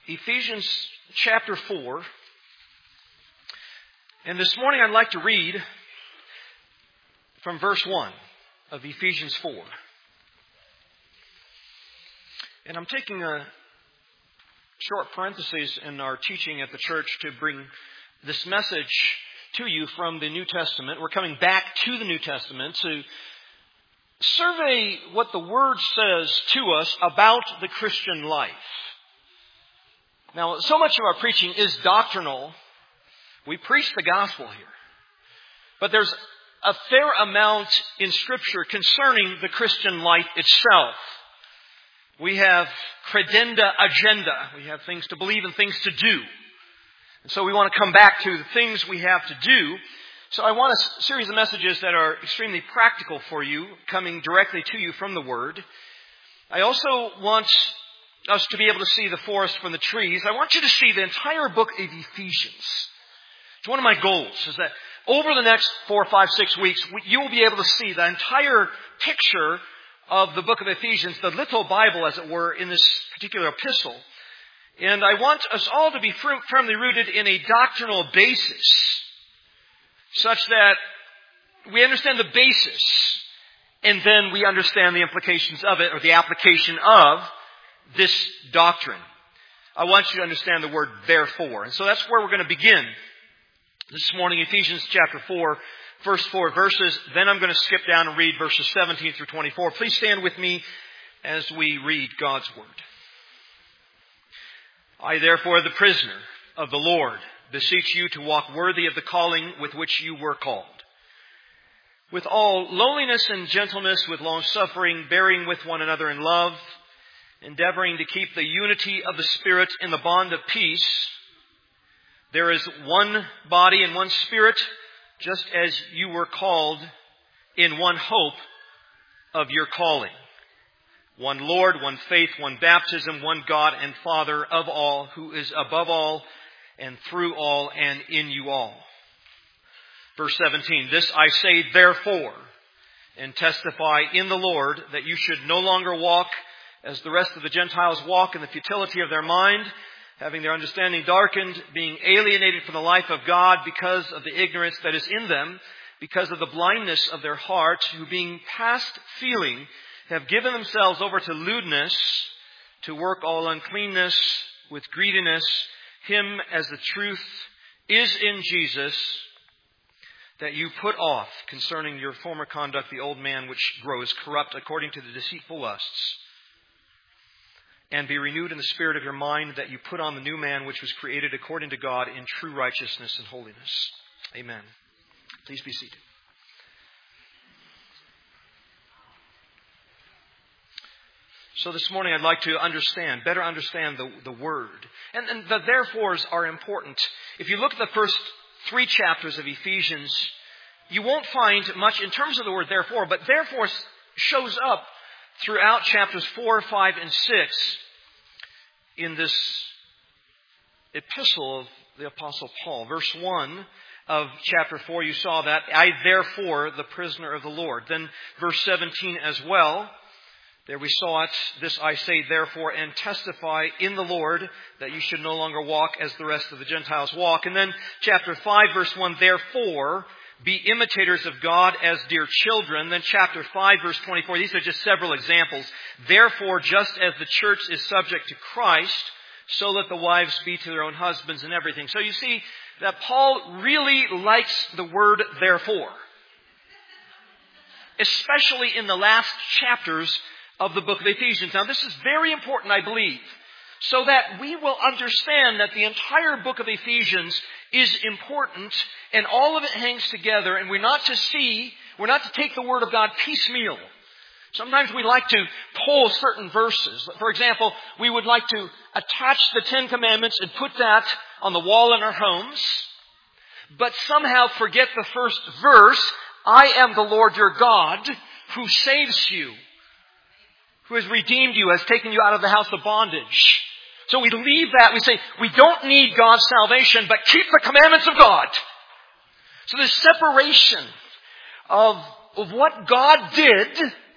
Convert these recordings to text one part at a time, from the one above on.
Ephesians chapter 4. And this morning I'd like to read from verse 1 of Ephesians 4. And I'm taking a short parenthesis in our teaching at the church to bring this message to you from the New Testament. We're coming back to the New Testament to survey what the Word says to us about the Christian life. Now, so much of our preaching is doctrinal. We preach the gospel here. But there's a fair amount in Scripture concerning the Christian life itself. We have credenda agenda. We have things to believe and things to do. And so we want to come back to the things we have to do. So I want a series of messages that are extremely practical for you, coming directly to you from the Word. I also want us to be able to see the forest from the trees. I want you to see the entire book of Ephesians. It's one of my goals, is that over the next 4, 5, 6 weeks, you will be able to see the entire picture of the book of Ephesians, the little Bible, as it were, in this particular epistle. And I want us all to be firmly rooted in a doctrinal basis, such that we understand the basis, and then we understand the implications of it, or the application of this doctrine. I want you to understand the word therefore. And so that's where we're going to begin this morning, Ephesians chapter 4, first 4 verses. Then I'm going to skip down and read verses 17 through 24. Please stand with me as we read God's Word. I, therefore, the prisoner of the Lord, beseech you to walk worthy of the calling with which you were called, with all lowliness and gentleness, with long-suffering, bearing with one another in love, endeavoring to keep the unity of the Spirit in the bond of peace. There is one body and one Spirit, just as you were called in one hope of your calling. One Lord, one faith, one baptism, one God and Father of all, who is above all and through all and in you all. Verse 17, this I say therefore, and testify in the Lord, that you should no longer walk as the rest of the Gentiles walk in the futility of their mind, having their understanding darkened, being alienated from the life of God because of the ignorance that is in them, because of the blindness of their hearts, who being past feeling have given themselves over to lewdness, to work all uncleanness with greediness, him as the truth is in Jesus, that you put off concerning your former conduct the old man which grows corrupt according to the deceitful lusts, and be renewed in the spirit of your mind, that you put on the new man which was created according to God in true righteousness and holiness. Amen. Please be seated. So this morning I'd like to better understand the Word. And the therefores are important. If you look at the first 3 chapters of Ephesians, you won't find much in terms of the word therefore, but therefore shows up throughout chapters 4, 5, and 6 in this epistle of the Apostle Paul. Verse 1 of chapter 4, you saw that, I therefore, the prisoner of the Lord. Then verse 17 as well, there we saw it, this I say therefore, and testify in the Lord, that you should no longer walk as the rest of the Gentiles walk. And then chapter 5, verse 1, therefore, be imitators of God as dear children. Then chapter 5, verse 24. These are just several examples. Therefore, just as the church is subject to Christ, so let the wives be to their own husbands and everything. So you see that Paul really likes the word therefore, especially in the last chapters of the book of Ephesians. Now, this is very important, I believe, so that we will understand that the entire book of Ephesians is important, and all of it hangs together, and we're not to take the Word of God piecemeal. Sometimes we like to pull certain verses. For example, we would like to attach the 10 Commandments and put that on the wall in our homes, but somehow forget the first verse, I am the Lord your God, who saves you, who has redeemed you, has taken you out of the house of bondage. So we leave that, we say, we don't need God's salvation, but keep the commandments of God. So this separation of what God did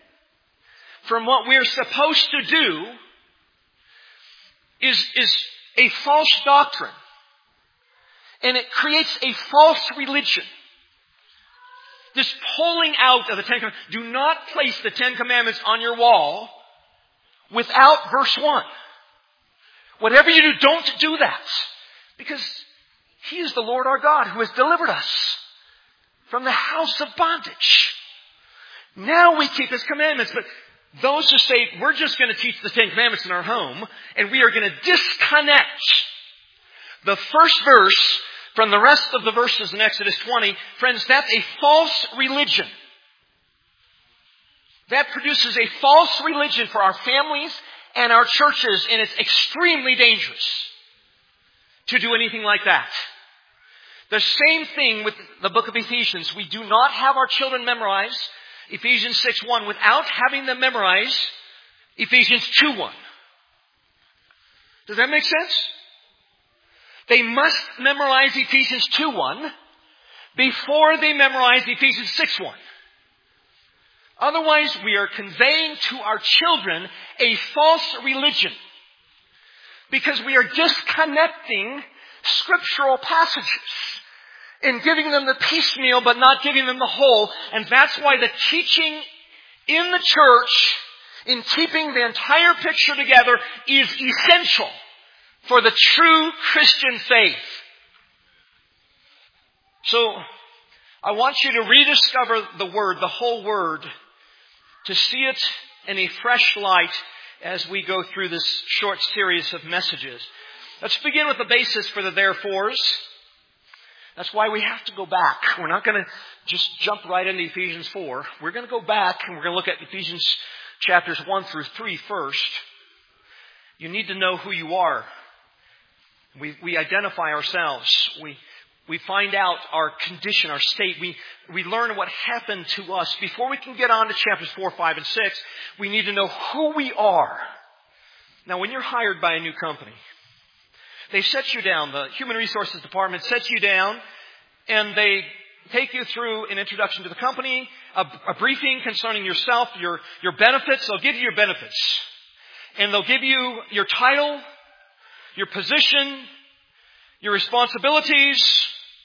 from what we're supposed to do is a false doctrine. And it creates a false religion. This pulling out of the Ten Commandments. Do not place the Ten Commandments on your wall without verse 1. Whatever you do, don't do that. Because He is the Lord our God who has delivered us from the house of bondage. Now we keep His commandments. But those who say, we're just going to teach the Ten Commandments in our home, and we are going to disconnect the first verse from the rest of the verses in Exodus 20, friends, that's a false religion. That produces a false religion for our families and our churches, and it's extremely dangerous to do anything like that. The same thing with the book of Ephesians. We do not have our children memorize Ephesians 6:1 without having them memorize Ephesians 2:1. Does that make sense? They must memorize Ephesians 2:1 before they memorize Ephesians 6:1. Otherwise, we are conveying to our children a false religion because we are disconnecting scriptural passages and giving them the piecemeal but not giving them the whole. And that's why the teaching in the church, in keeping the entire picture together, is essential for the true Christian faith. So, I want you to rediscover the Word, the whole Word, to see it in a fresh light as we go through this short series of messages. Let's begin with the basis for the therefores. That's why we have to go back. We're not going to just jump right into Ephesians 4. We're going to go back and we're going to look at Ephesians chapters 1 through 3 first. You need to know who you are. We identify ourselves. We find out our condition, our state. We learn what happened to us. Before we can get on to chapters 4, 5, and 6, we need to know who we are. Now, when you're hired by a new company, they set you down. The Human Resources Department sets you down, and they take you through an introduction to the company, a briefing concerning yourself, your benefits. They'll give you your benefits. And they'll give you your title, your position, your responsibilities,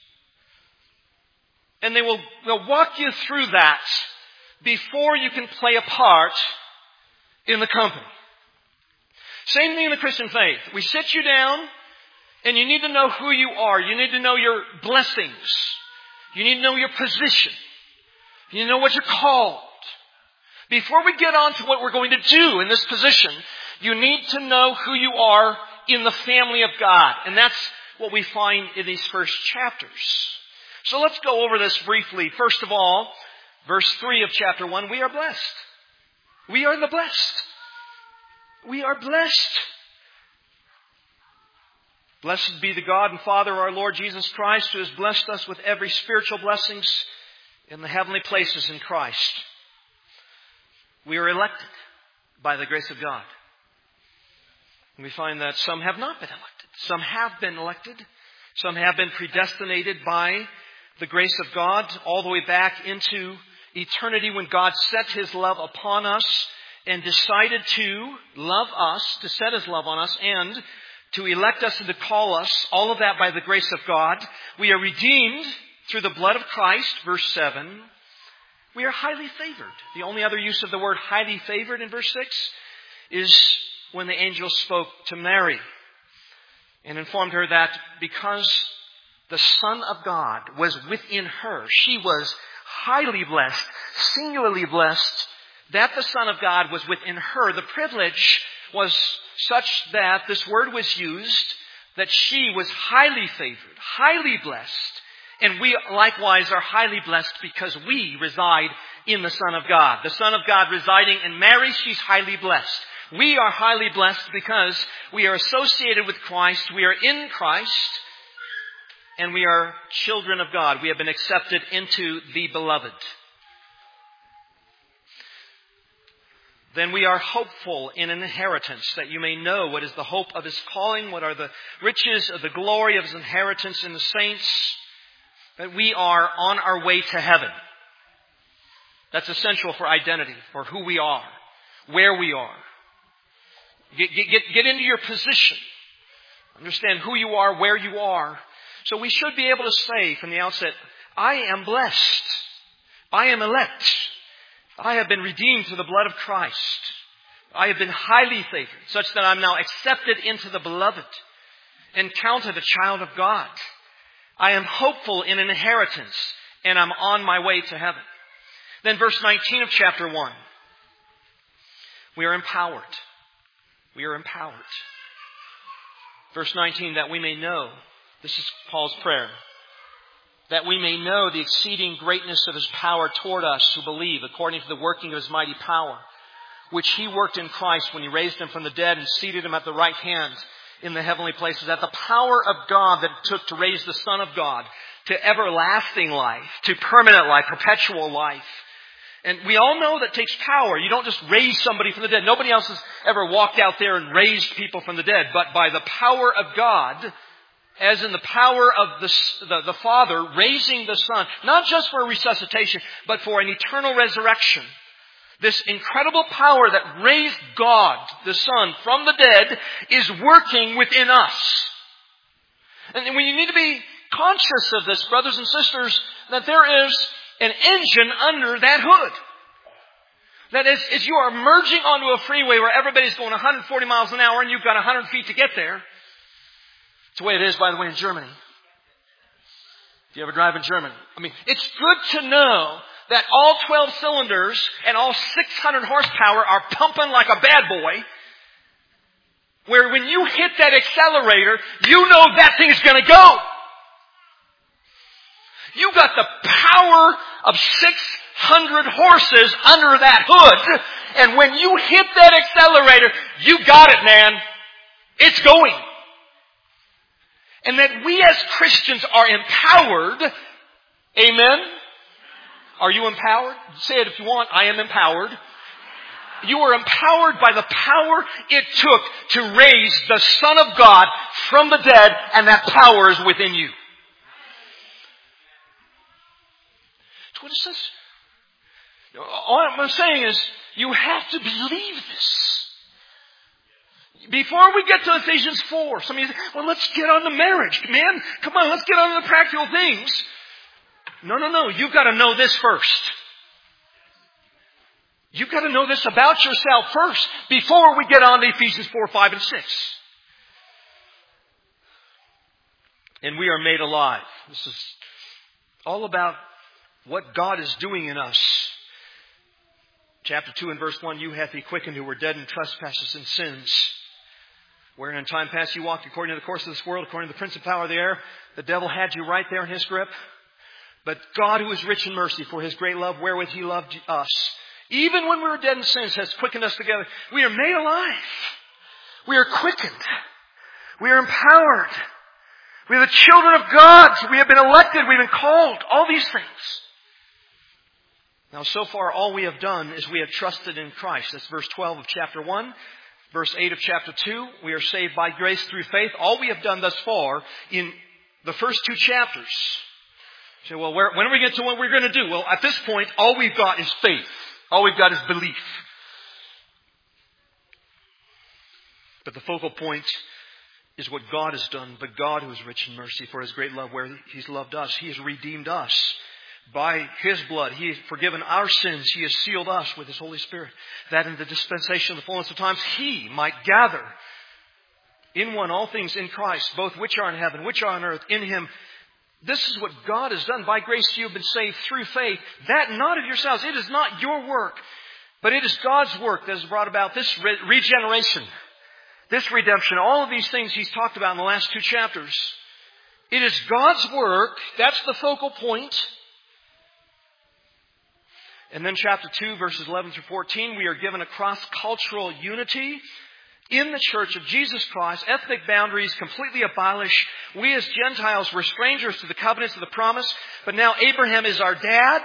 and they'll walk you through that before you can play a part in the company. Same thing in the Christian faith. We sit you down, and you need to know who you are. You need to know your blessings. You need to know your position. You need to know what you're called. Before we get on to what we're going to do in this position, you need to know who you are in the family of God. And that's what we find in these first chapters. So let's go over this briefly. First of all, verse 3 of chapter 1, we are blessed. We are the blessed. We are blessed. Blessed be the God and Father of our Lord Jesus Christ, who has blessed us with every spiritual blessings in the heavenly places in Christ. We are elected by the grace of God. And we find that some have not been elected. Some have been elected. Some have been predestinated by the grace of God all the way back into eternity when God set His love upon us and decided to love us, to set His love on us, and to elect us and to call us, all of that by the grace of God. We are redeemed through the blood of Christ, verse 7. We are highly favored. The only other use of the word highly favored in verse 6 is when the angel spoke to Mary and informed her that because the Son of God was within her, she was highly blessed, singularly blessed, that the Son of God was within her. The privilege was such that this word was used, that she was highly favored, highly blessed. And we likewise are highly blessed because we reside in the Son of God. The Son of God residing in Mary, she's highly blessed. We are highly blessed because we are associated with Christ, we are in Christ, and we are children of God. We have been accepted into the beloved. Then we are hopeful in an inheritance, that you may know what is the hope of His calling, what are the riches of the glory of His inheritance in the saints, that we are on our way to heaven. That's essential for identity, for who we are, where we are. Get into your position. Understand who you are, where you are. So we should be able to say from the outset, I am blessed. I am elect. I have been redeemed through the blood of Christ. I have been highly favored, such that I'm now accepted into the beloved and counted a child of God. I am hopeful in an inheritance, and I'm on my way to heaven. Then verse 19 of chapter 1. We are empowered. We are empowered. Verse 19, that we may know. This is Paul's prayer. That we may know the exceeding greatness of His power toward us who believe, according to the working of His mighty power, which He worked in Christ when He raised Him from the dead and seated Him at the right hand in the heavenly places. That the power of God that it took to raise the Son of God to everlasting life, to permanent life, perpetual life. And we all know that takes power. You don't just raise somebody from the dead. Nobody else has ever walked out there and raised people from the dead. But by the power of God, as in the power of the Father raising the Son, not just for resuscitation, but for an eternal resurrection. This incredible power that raised God, the Son, from the dead is working within us. And we need to be conscious of this, brothers and sisters, that there is an engine under that hood. That as you are merging onto a freeway where everybody's going 140 miles an hour and you've got 100 feet to get there. It's the way it is, by the way, in Germany. If you ever drive in Germany. I mean, it's good to know that all 12 cylinders and all 600 horsepower are pumping like a bad boy. Where when you hit that accelerator, you know that thing's going to go. You got the power of 600 horses under that hood. And when you hit that accelerator, you got it, man. It's going. And that we as Christians are empowered. Amen? Are you empowered? Say it if you want. I am empowered. You are empowered by the power it took to raise the Son of God from the dead, and that power is within you. What is this? All I'm saying is, you have to believe this. Before we get to Ephesians 4, some of you say, well, let's get on to marriage, man. Come on, let's get on to the practical things. No. You've got to know this first. You've got to know this about yourself first before we get on to Ephesians 4, 5, and 6. And we are made alive. This is all about what God is doing in us. Chapter 2 and verse 1, you hath He quickened who were dead in trespasses and sins, wherein in time past you walked according to the course of this world, according to the prince of power of the air. The devil had you right there in his grip. But God, who is rich in mercy, for His great love wherewith He loved us, even when we were dead in sins, has quickened us together. We are made alive. We are quickened. We are empowered. We are the children of God. We have been elected. We've been called. All these things. Now, so far, all we have done is we have trusted in Christ. That's verse 12 of chapter 1. Verse 8 of chapter 2. We are saved by grace through faith. All we have done thus far in the first 2 chapters. You say, well, when are we going to get to what we're going to do? Well, at this point, all we've got is faith. All we've got is belief. But the focal point is what God has done. But God, who is rich in mercy, for His great love where He's loved us. He has redeemed us. By His blood, He has forgiven our sins. He has sealed us with His Holy Spirit, that in the dispensation of the fullness of times, He might gather in one all things in Christ, both which are in heaven, which are on earth, in Him. This is what God has done. By grace you have been saved through faith. That not of yourselves. It is not your work, but it is God's work that has brought about this regeneration, this redemption. All of these things He's talked about in the last 2 chapters. It is God's work. That's the focal point. And then chapter 2, verses 11 through 14, we are given a cross-cultural unity in the church of Jesus Christ. Ethnic boundaries completely abolished. We as Gentiles were strangers to the covenants of the promise, but now Abraham is our dad.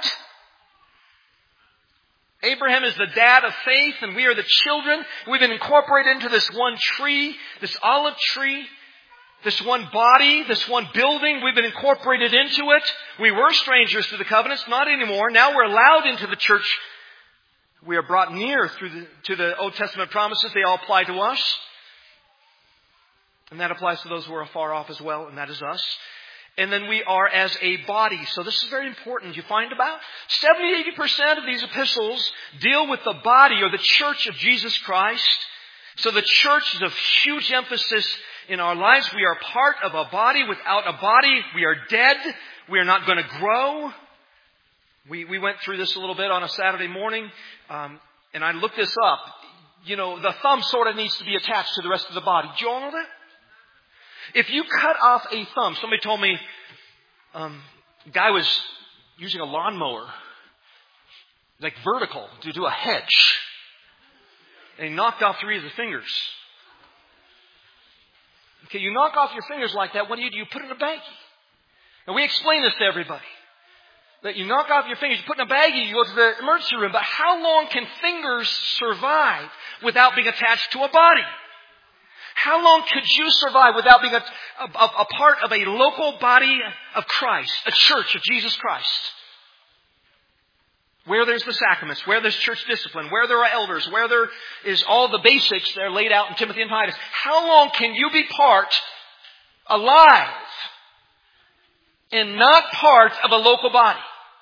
Abraham is the dad of faith, and we are the children. We've been incorporated into this one tree, this olive tree. This one body, this one building, we've been incorporated into it. We were strangers to the covenants, not anymore. Now we're allowed into the church. We are brought near to the Old Testament promises. They all apply to us. And that applies to those who are afar off as well, and that is us. And then we are as a body. So this is very important. You find about 70-80% of these epistles deal with the body or the church of Jesus Christ. So the church is of huge emphasis in our lives. We are part of a body. Without a body, we are dead. We are not going to grow. We went through this a little bit on a Saturday morning, and I looked this up. The thumb sort of needs to be attached to the rest of the body. Do you all know that? If you cut off a thumb, somebody told me a guy was using a lawnmower, like vertical, to do a hedge. And he knocked off 3 of the fingers. Okay, you knock off your fingers like that, what do? You put it in a baggie. And we explain this to everybody. That you knock off your fingers, you put it in a baggie, you go to the emergency room. But how long can fingers survive without being attached to a body? How long could you survive without being a part of a local body of Christ, a church of Jesus Christ? Where there's the sacraments, where there's church discipline, where there are elders, where there is all the basics that are laid out in Timothy and Titus. How long can you be alive, and not part of a local body?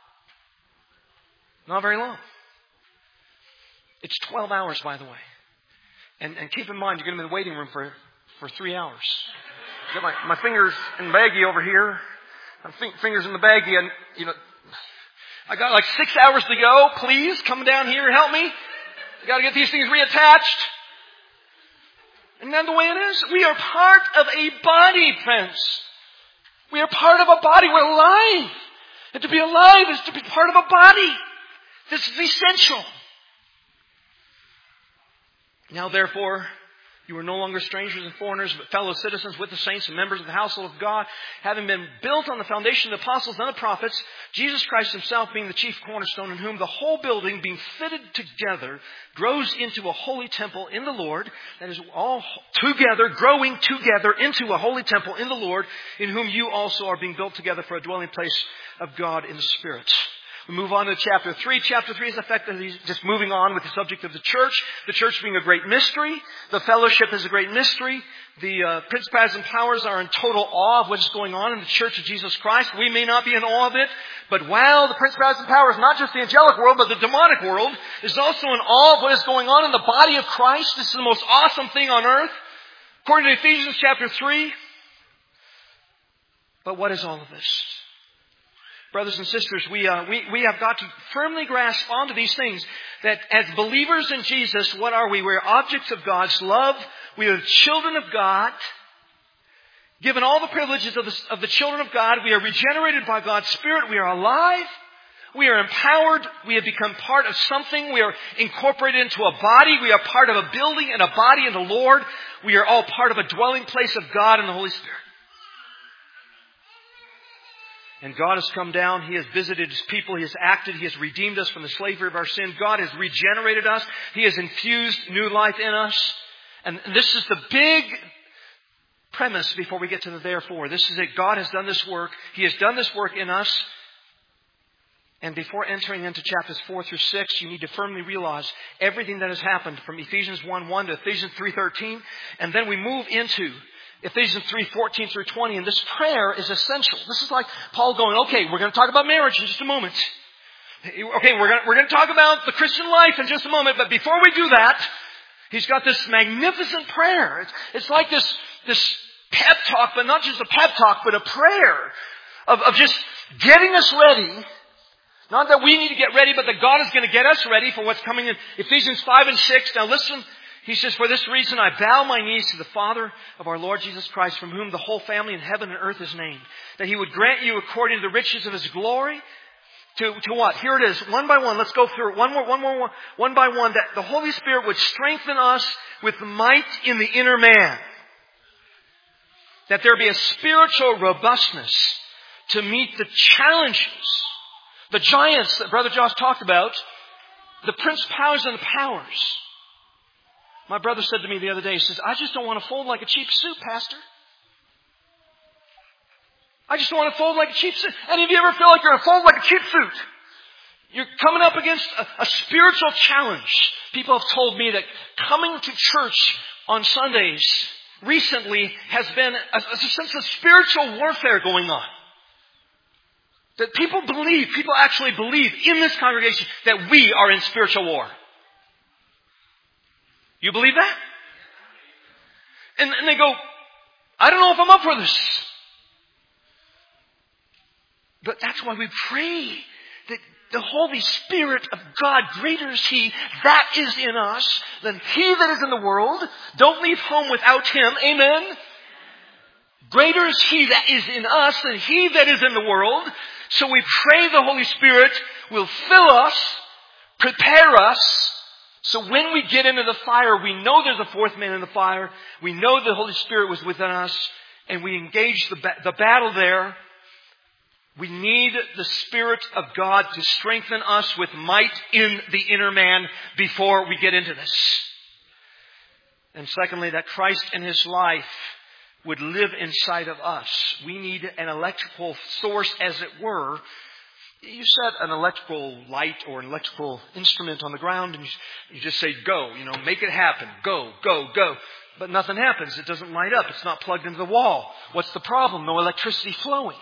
Not very long. It's 12 hours, by the way. And keep in mind, you're going to be in the waiting room for 3 hours. I've got my fingers in the baggie over here. My fingers in the baggie, and I got like 6 hours to go. Please come down here and help me. I got to get these things reattached. Isn't that the way it is? We are part of a body, friends. We are part of a body. We're alive. And to be alive is to be part of a body. This is essential. Now, therefore, you are no longer strangers and foreigners, but fellow citizens with the saints and members of the household of God, having been built on the foundation of the apostles and the prophets, Jesus Christ himself being the chief cornerstone, in whom the whole building, being fitted together, grows into a holy temple in the Lord. That is, all together, growing together into a holy temple in the Lord, in whom you also are being built together for a dwelling place of God in the Spirit. We move on to chapter 3. Chapter 3 is effectively just moving on with the subject of the church being a great mystery. The fellowship is a great mystery. The principalities and powers are in total awe of what is going on in the church of Jesus Christ. We may not be in awe of it, but wow, the principalities and powers, not just the angelic world, but the demonic world, is also in awe of what is going on in the body of Christ. This is the most awesome thing on earth, according to Ephesians chapter 3. But what is all of this? Brothers and sisters, we have got to firmly grasp onto these things, that as believers in Jesus, what are we? We're objects of God's love. We are children of God. Given all the privileges of the children of God, we are regenerated by God's Spirit. We are alive. We are empowered. We have become part of something. We are incorporated into a body. We are part of a building and a body in the Lord. We are all part of a dwelling place of God and the Holy Spirit. And God has come down. He has visited His people. He has acted. He has redeemed us from the slavery of our sin. God has regenerated us. He has infused new life in us. And this is the big premise before we get to the therefore. This is it. God has done this work. He has done this work in us. And before entering into chapters 4 through 6, you need to firmly realize everything that has happened from Ephesians 1:1 to Ephesians 3:13. And then we move into Ephesians 3:14 through 20, and this prayer is essential. This is like Paul going, okay, we're going to talk about marriage in just a moment. Okay, we're going to talk about the Christian life in just a moment, but before we do that, he's got this magnificent prayer. It's like this pep talk, but not just a pep talk, but a prayer of just getting us ready. Not that we need to get ready, but that God is going to get us ready for what's coming in Ephesians 5 and 6. Now listen. He says, for this reason I bow my knees to the Father of our Lord Jesus Christ, from whom the whole family in heaven and earth is named, that He would grant you according to the riches of His glory. To what? Here it is, one by one. Let's go through it. One by one. That the Holy Spirit would strengthen us with might in the inner man. That there be a spiritual robustness to meet the challenges, the giants that Brother Josh talked about, the principalities and the powers. My brother said to me the other day, he says, I just don't want to fold like a cheap suit, Pastor. I just don't want to fold like a cheap suit. Any of you ever feel like you're going to fold like a cheap suit? You're coming up against a spiritual challenge. People have told me that coming to church on Sundays, recently has been a sense of spiritual warfare going on. That people actually believe in this congregation that we are in spiritual war. You believe that? And they go, I don't know if I'm up for this. But that's why we pray that the Holy Spirit of God, greater is He that is in us than he that is in the world. Don't leave home without Him. Amen? Greater is He that is in us than he that is in the world. So we pray the Holy Spirit will fill us, prepare us, so when we get into the fire, we know there's a fourth man in the fire. We know the Holy Spirit was within us, and we engage the battle there. We need the Spirit of God to strengthen us with might in the inner man before we get into this. And secondly, that Christ in His life would live inside of us. We need an electrical source, as it were. You set an electrical light or an electrical instrument on the ground and you just say, go, make it happen. Go, go, go. But nothing happens. It doesn't light up. It's not plugged into the wall. What's the problem? No electricity flowing.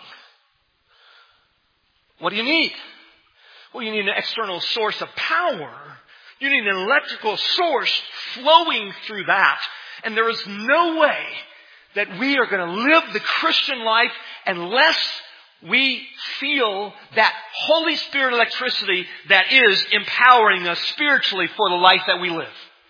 What do you need? Well, you need an external source of power. You need an electrical source flowing through that. And there is no way that we are going to live the Christian life unless we feel that Holy Spirit electricity that is empowering us spiritually for the life that we live.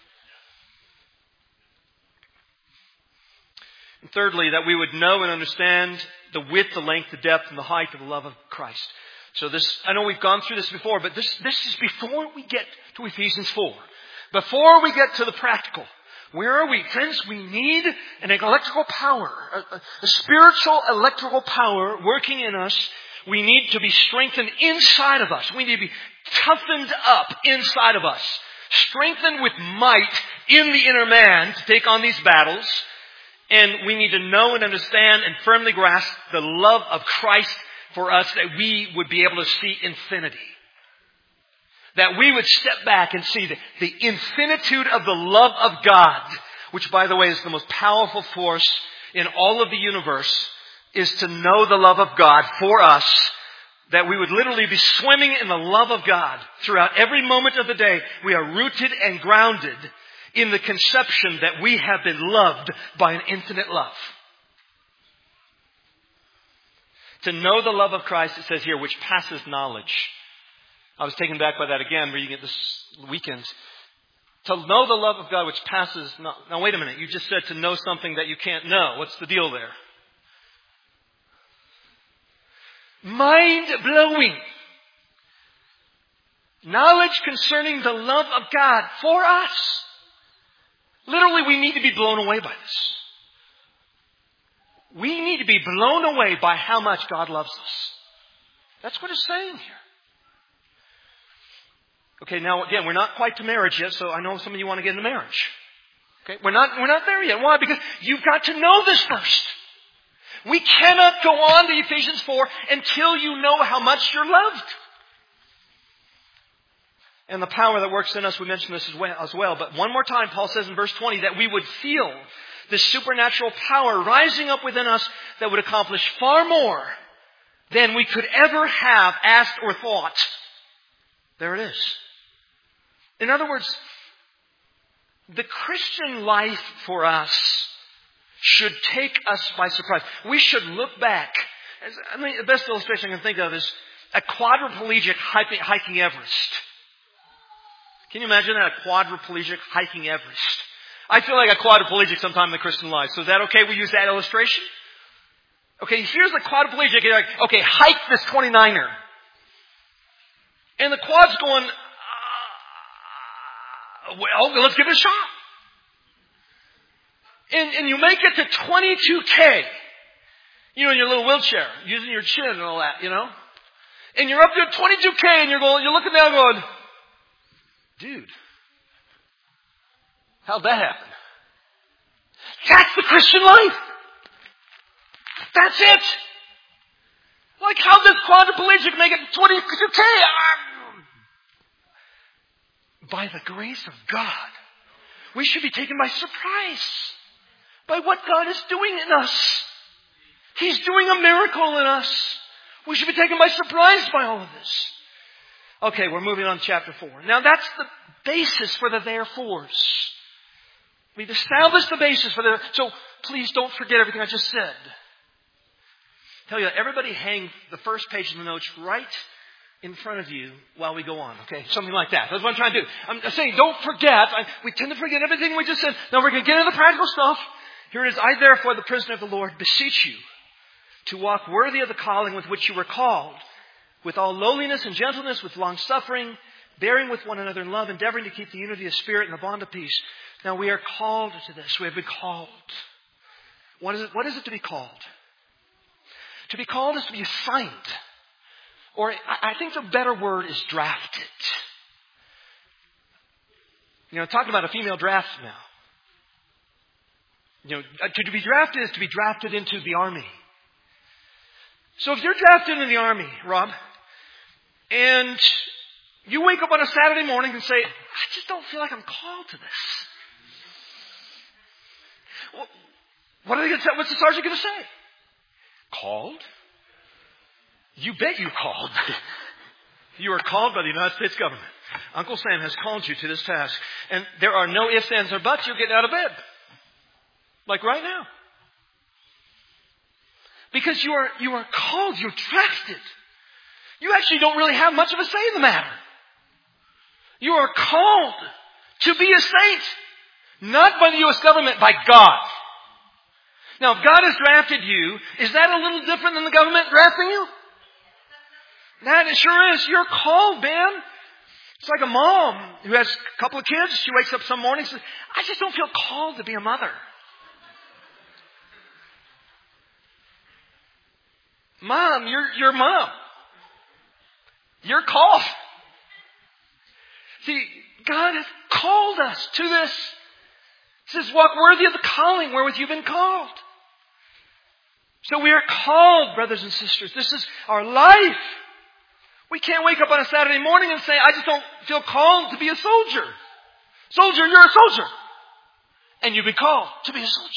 And thirdly, that we would know and understand the width, the length, the depth, and the height of the love of Christ. So I know we've gone through this before, but this is before we get to Ephesians 4. Before we get to the practical. Where are we? Friends, we need an electrical power, a spiritual electrical power working in us. We need to be strengthened inside of us. We need to be toughened up inside of us. Strengthened with might in the inner man to take on these battles. And we need to know and understand and firmly grasp the love of Christ for us, that we would be able to see infinity. That we would step back and see the infinitude of the love of God, which, by the way, is the most powerful force in all of the universe, is to know the love of God for us, that we would literally be swimming in the love of God throughout every moment of the day. We are rooted and grounded in the conception that we have been loved by an infinite love. To know the love of Christ, it says here, which passes knowledge. I was taken back by that again, reading it this weekend. To know the love of God which passes... Now wait a minute. You just said to know something that you can't know. What's the deal there? Mind-blowing. Knowledge concerning the love of God for us. Literally, we need to be blown away by this. We need to be blown away by how much God loves us. That's what it's saying here. Okay, now again, we're not quite to marriage yet, so I know some of you want to get into marriage. Okay, we're not there yet. Why? Because you've got to know this first. We cannot go on to Ephesians 4 until you know how much you're loved. And the power that works in us, we mentioned this as well. But one more time, Paul says in verse 20 that we would feel this supernatural power rising up within us that would accomplish far more than we could ever have asked or thought. There it is. In other words, the Christian life for us should take us by surprise. We should look back. The best illustration I can think of is a quadriplegic hiking Everest. Can you imagine that? A quadriplegic hiking Everest. I feel like a quadriplegic sometime in the Christian life. So is that okay? We use that illustration? Okay, here's the quadriplegic. You're like, okay, hike this 29er. And the quad's going, well, let's give it a shot. And you make it to 22K. In your little wheelchair, using your chin and all that, And you're up there at 22K and you're looking down going, dude, how'd that happen? That's the Christian life. That's it. Like, how does quadriplegic make it 22K? By the grace of God, we should be taken by surprise. by what God is doing in us. He's doing a miracle in us. We should be taken by surprise by all of this. Okay, we're moving on to chapter 4. Now that's the basis for the therefores. We've established the basis for the... So please don't forget everything I just said. Tell you, everybody hang the first page of the notes right in front of you while we go on. Okay, something like that. That's what I'm trying to do. I'm saying don't forget. We tend to forget everything we just said. Now we're going to get into the practical stuff. Here it is. I therefore, the prisoner of the Lord, beseech you to walk worthy of the calling with which you were called, with all lowliness and gentleness, with long suffering, bearing with one another in love, endeavoring to keep the unity of spirit and the bond of peace. Now we are called to this. We have been called. What is it? What is it to be called? To be called is to be assigned. Or I think the better word is drafted. Talking about a female draft now. To be drafted is to be drafted into the army. So if you're drafted into the army, Rob, and you wake up on a Saturday morning and say, I just don't feel like I'm called to this. Well, what are they going to say? What's the sergeant going to say? Called? You bet you called. You are called by the United States government. Uncle Sam has called you to this task. And there are no ifs, ands, or buts. You're getting out of bed. Like right now. Because you are called. You're drafted. You actually don't really have much of a say in the matter. You are called to be a saint. Not by the U.S. government, by God. Now, if God has drafted you, is that a little different than the government drafting you? That it sure is. You're called, man. It's like a mom who has a couple of kids. She wakes up some morning and says, I just don't feel called to be a mother. Mom, you're mom. You're called. See, God has called us to this. He says, walk worthy of the calling wherewith you've been called. So we are called, brothers and sisters. This is our life. We can't wake up on a Saturday morning and say, I just don't feel called to be a soldier. Soldier, you're a soldier. And you've been called to be a soldier.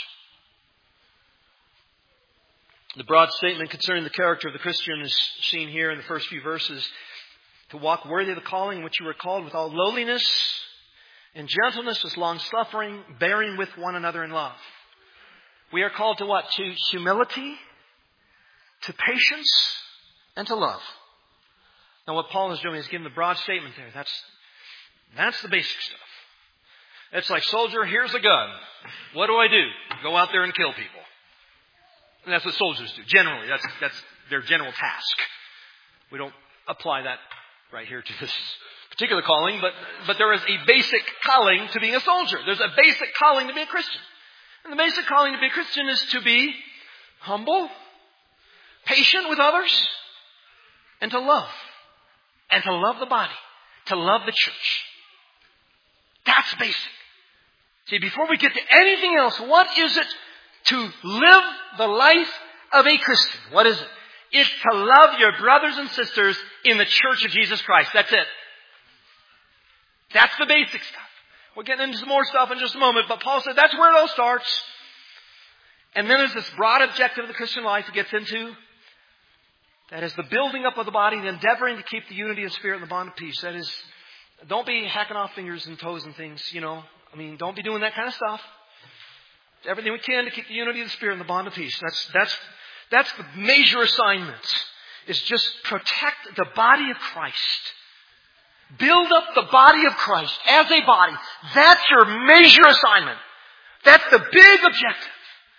The broad statement concerning the character of the Christian is seen here in the first few verses. To walk worthy of the calling in which you were called with all lowliness and gentleness, with long suffering, bearing with one another in love. We are called to what? To humility, to patience, and to love. Now what Paul is doing is giving the broad statement there. That's the basic stuff. It's like, soldier, here's a gun. What do? Go out there and kill people. And that's what soldiers do. Generally, that's their general task. We don't apply that right here to this particular calling, but there is a basic calling to being a soldier. There's a basic calling to be a Christian. And the basic calling to be a Christian is to be humble, patient with others, and to love. And to love the body. To love the church. That's basic. See, before we get to anything else, what is it to live the life of a Christian? What is it? It's to love your brothers and sisters in the church of Jesus Christ. That's it. That's the basic stuff. We'll get into some more stuff in just a moment, but Paul said that's where it all starts. And then there's this broad objective of the Christian life it gets into. That is the building up of the body, the endeavoring to keep the unity of spirit and the bond of peace. That is, don't be hacking off fingers and toes and things, don't be doing that kind of stuff. Everything we can to keep the unity of the spirit and the bond of peace. That's the major assignment. Is just protect the body of Christ. Build up the body of Christ as a body. That's your major assignment. That's the big objective.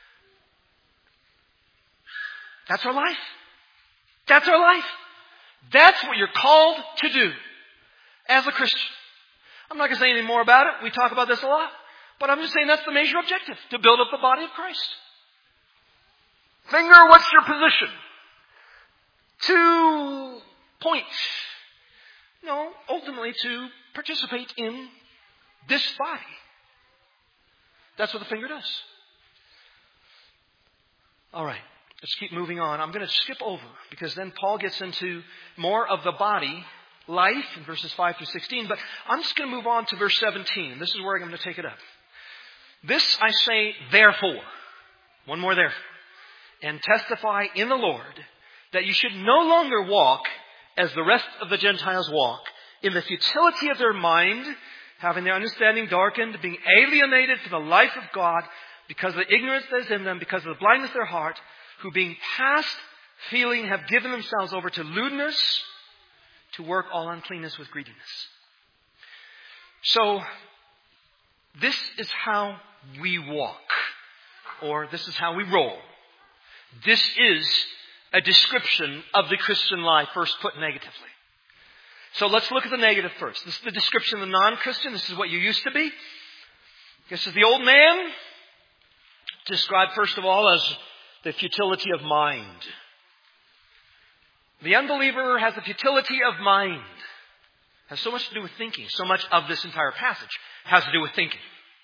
That's our life. That's our life. That's what you're called to do as a Christian. I'm not going to say anything more about it. We talk about this a lot. But I'm just saying that's the major objective. To build up the body of Christ. Finger, what's your position? To point. No, ultimately to participate in this body. That's what the finger does. All right. Let's keep moving on. I'm going to skip over because then Paul gets into more of the body life in verses 5 through 16. But I'm just going to move on to verse 17. This is where I'm going to take it up. This I say therefore, one more therefore, and testify in the Lord that you should no longer walk as the rest of the Gentiles walk, in the futility of their mind, having their understanding darkened, being alienated from the life of God because of the ignorance that is in them, because of the blindness of their heart, who being past feeling have given themselves over to lewdness, to work all uncleanness with greediness. So, this is how we walk, or this is how we roll. This is a description of the Christian life, first put negatively. So let's look at the negative first. This is the description of the non-Christian. This is what you used to be. This is the old man, described first of all as the futility of mind. The unbeliever has a futility of mind. Has so much to do with thinking. So much of this entire passage has to do with thinking.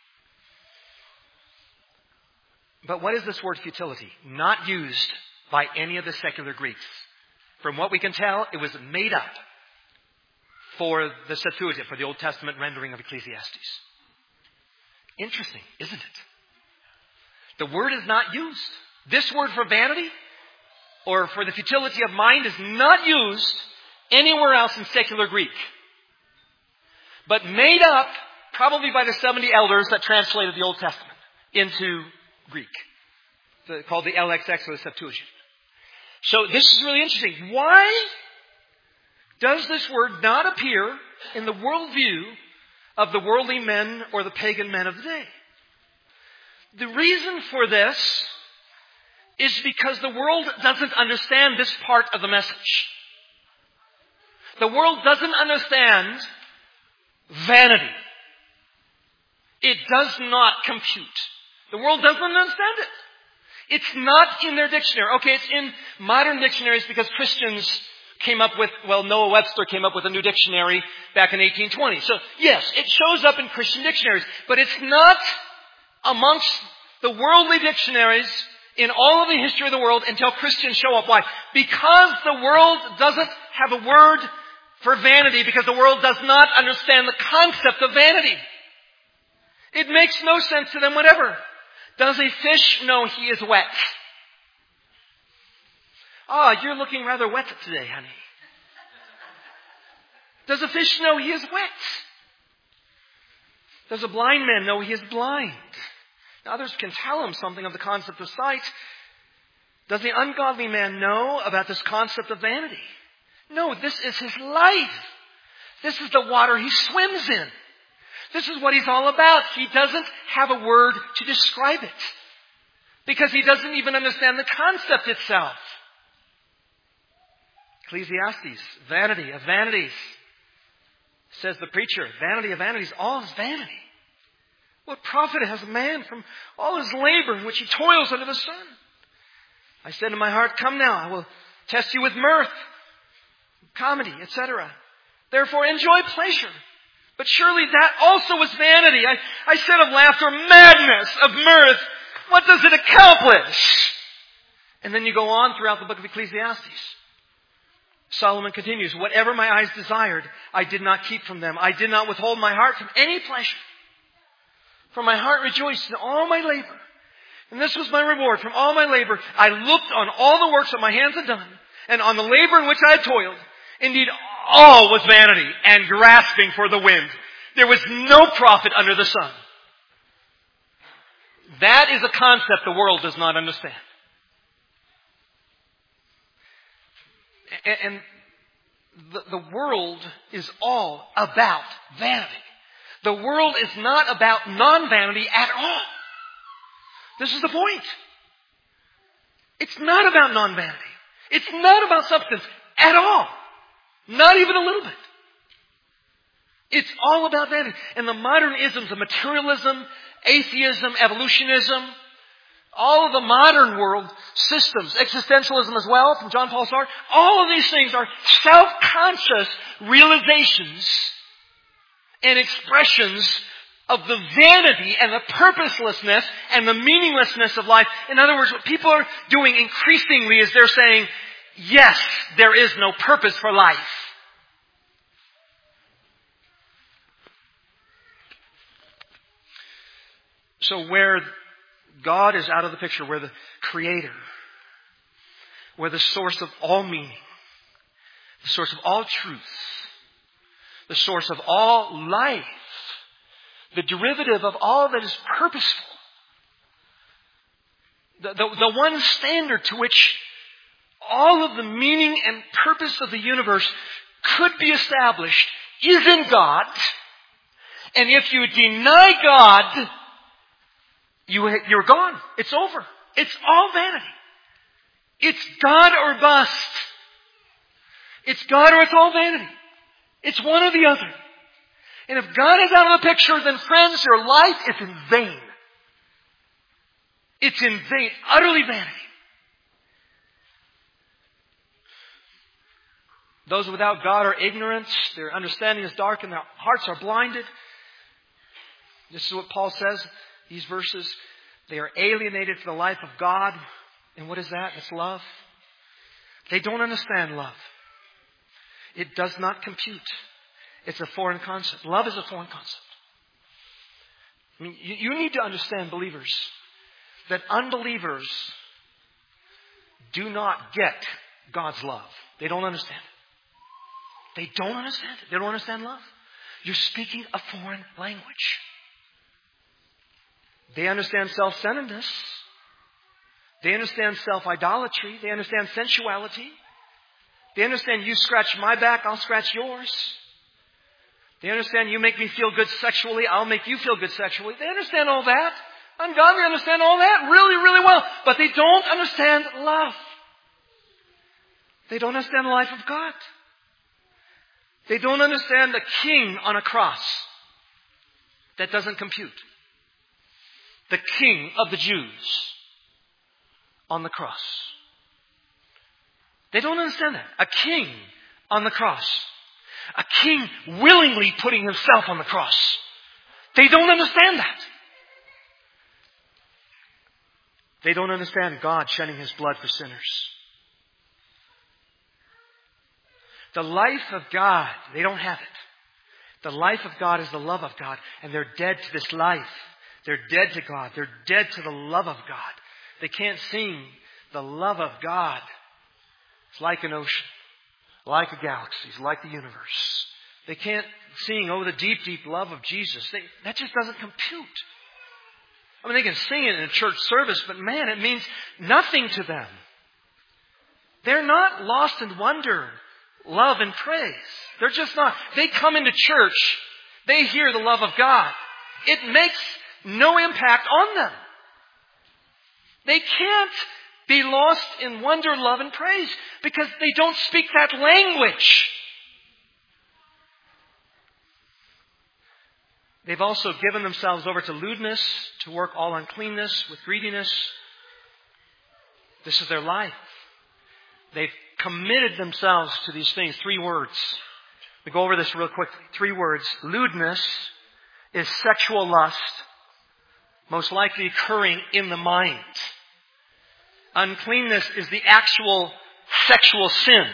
But what is this word futility? Not used by any of the secular Greeks. From what we can tell, it was made up for the Septuagint, for the Old Testament rendering of Ecclesiastes. Interesting, isn't it? The word is not used. This word for vanity, or for the futility of mind, is not used anywhere else in secular Greek. But made up probably by the 70 elders that translated the Old Testament into Greek. Called the LXX or the Septuagint. So this is really interesting. Why does this word not appear in the worldview of the worldly men or the pagan men of the day? The reason for this is because the world doesn't understand this part of the message. The world doesn't understand vanity. It does not compute. The world doesn't understand it. It's not in their dictionary. Okay, it's in modern dictionaries because Christians came up with, Noah Webster came up with a new dictionary back in 1820. So, yes, it shows up in Christian dictionaries, but it's not amongst the worldly dictionaries in all of the history of the world until Christians show up. Why? Because the world doesn't have a word for vanity, because the world does not understand the concept of vanity. It makes no sense to them whatever. Does a fish know he is wet? Oh, you're looking rather wet today, honey. Does a fish know he is wet? Does a blind man know he is blind? Now, others can tell him something of the concept of sight. Does the ungodly man know about this concept of vanity? No, this is his life. This is the water he swims in. This is what he's all about. He doesn't have a word to describe it, because he doesn't even understand the concept itself. Ecclesiastes, vanity of vanities. Says the preacher, vanity of vanities, all is vanity. What profit has a man from all his labor in which he toils under the sun? I said in my heart, come now, I will test you with mirth, comedy, etc. Therefore enjoy pleasure. But surely that also is vanity. I said of laughter, madness, of mirth. What does it accomplish? And then you go on throughout the book of Ecclesiastes. Solomon continues, whatever my eyes desired, I did not keep from them. I did not withhold my heart from any pleasure. For my heart rejoiced in all my labor. And this was my reward from all my labor. I looked on all the works that my hands had done, and on the labor in which I had toiled. Indeed, all was vanity and grasping for the wind. There was no profit under the sun. That is a concept the world does not understand. And the world is all about vanity. The world is not about non-vanity at all. This is the point. It's not about non-vanity. It's not about substance at all. Not even a little bit. It's all about vanity. And the modern isms of materialism, atheism, evolutionism, all of the modern world systems, existentialism as well, from John Paul Sartre, all of these things are self-conscious realizations and expressions of the vanity and the purposelessness and the meaninglessness of life. In other words, what people are doing increasingly is they're saying, yes, there is no purpose for life. So where God is out of the picture, where the Creator, where the source of all meaning, the source of all truth, the source of all life, the derivative of all that is purposeful, the one standard to which all of the meaning and purpose of the universe could be established is in God. And if you deny God, you're gone. It's over. It's all vanity. It's God or bust. It's God or it's all vanity. It's one or the other. And if God is out of the picture, then friends, your life is in vain. It's in vain. Utterly vanity. Those without God are ignorant. Their understanding is dark and their hearts are blinded. This is what Paul says. These verses, they are alienated from the life of God. And what is that? It's love. They don't understand love. It does not compute. It's a foreign concept. Love is a foreign concept. I mean, you need to understand, believers, that unbelievers do not get God's love. They don't understand it. They don't understand it. They don't understand love. You're speaking a foreign language. They understand self-centeredness. They understand self-idolatry. They understand sensuality. They understand you scratch my back, I'll scratch yours. They understand you make me feel good sexually, I'll make you feel good sexually. They understand all that. Ungodly understand all that really, really well. But they don't understand love. They don't understand the life of God. They don't understand the King on a cross. That doesn't compute. The King of the Jews on the cross. They don't understand that. A king on the cross. A king willingly putting himself on the cross. They don't understand that. They don't understand God shedding His blood for sinners. The life of God, they don't have it. The life of God is the love of God. And they're dead to this life. They're dead to God. They're dead to the love of God. They can't sing the love of God. It's like an ocean, like a galaxy, it's like the universe. They can't sing, oh, the deep, deep love of Jesus. That just doesn't compute. I mean, they can sing it in a church service, but man, it means nothing to them. They're not lost in wonder, love, and praise. They're just not. They come into church. They hear the love of God. It makes no impact on them. They can't be lost in wonder, love, and praise because they don't speak that language. They've also given themselves over to lewdness, to work all uncleanness with greediness. This is their life. They've committed themselves to these things. 3 words. We go over this real quickly. 3 words. Lewdness is sexual lust, most likely occurring in the mind. Uncleanness is the actual sexual sin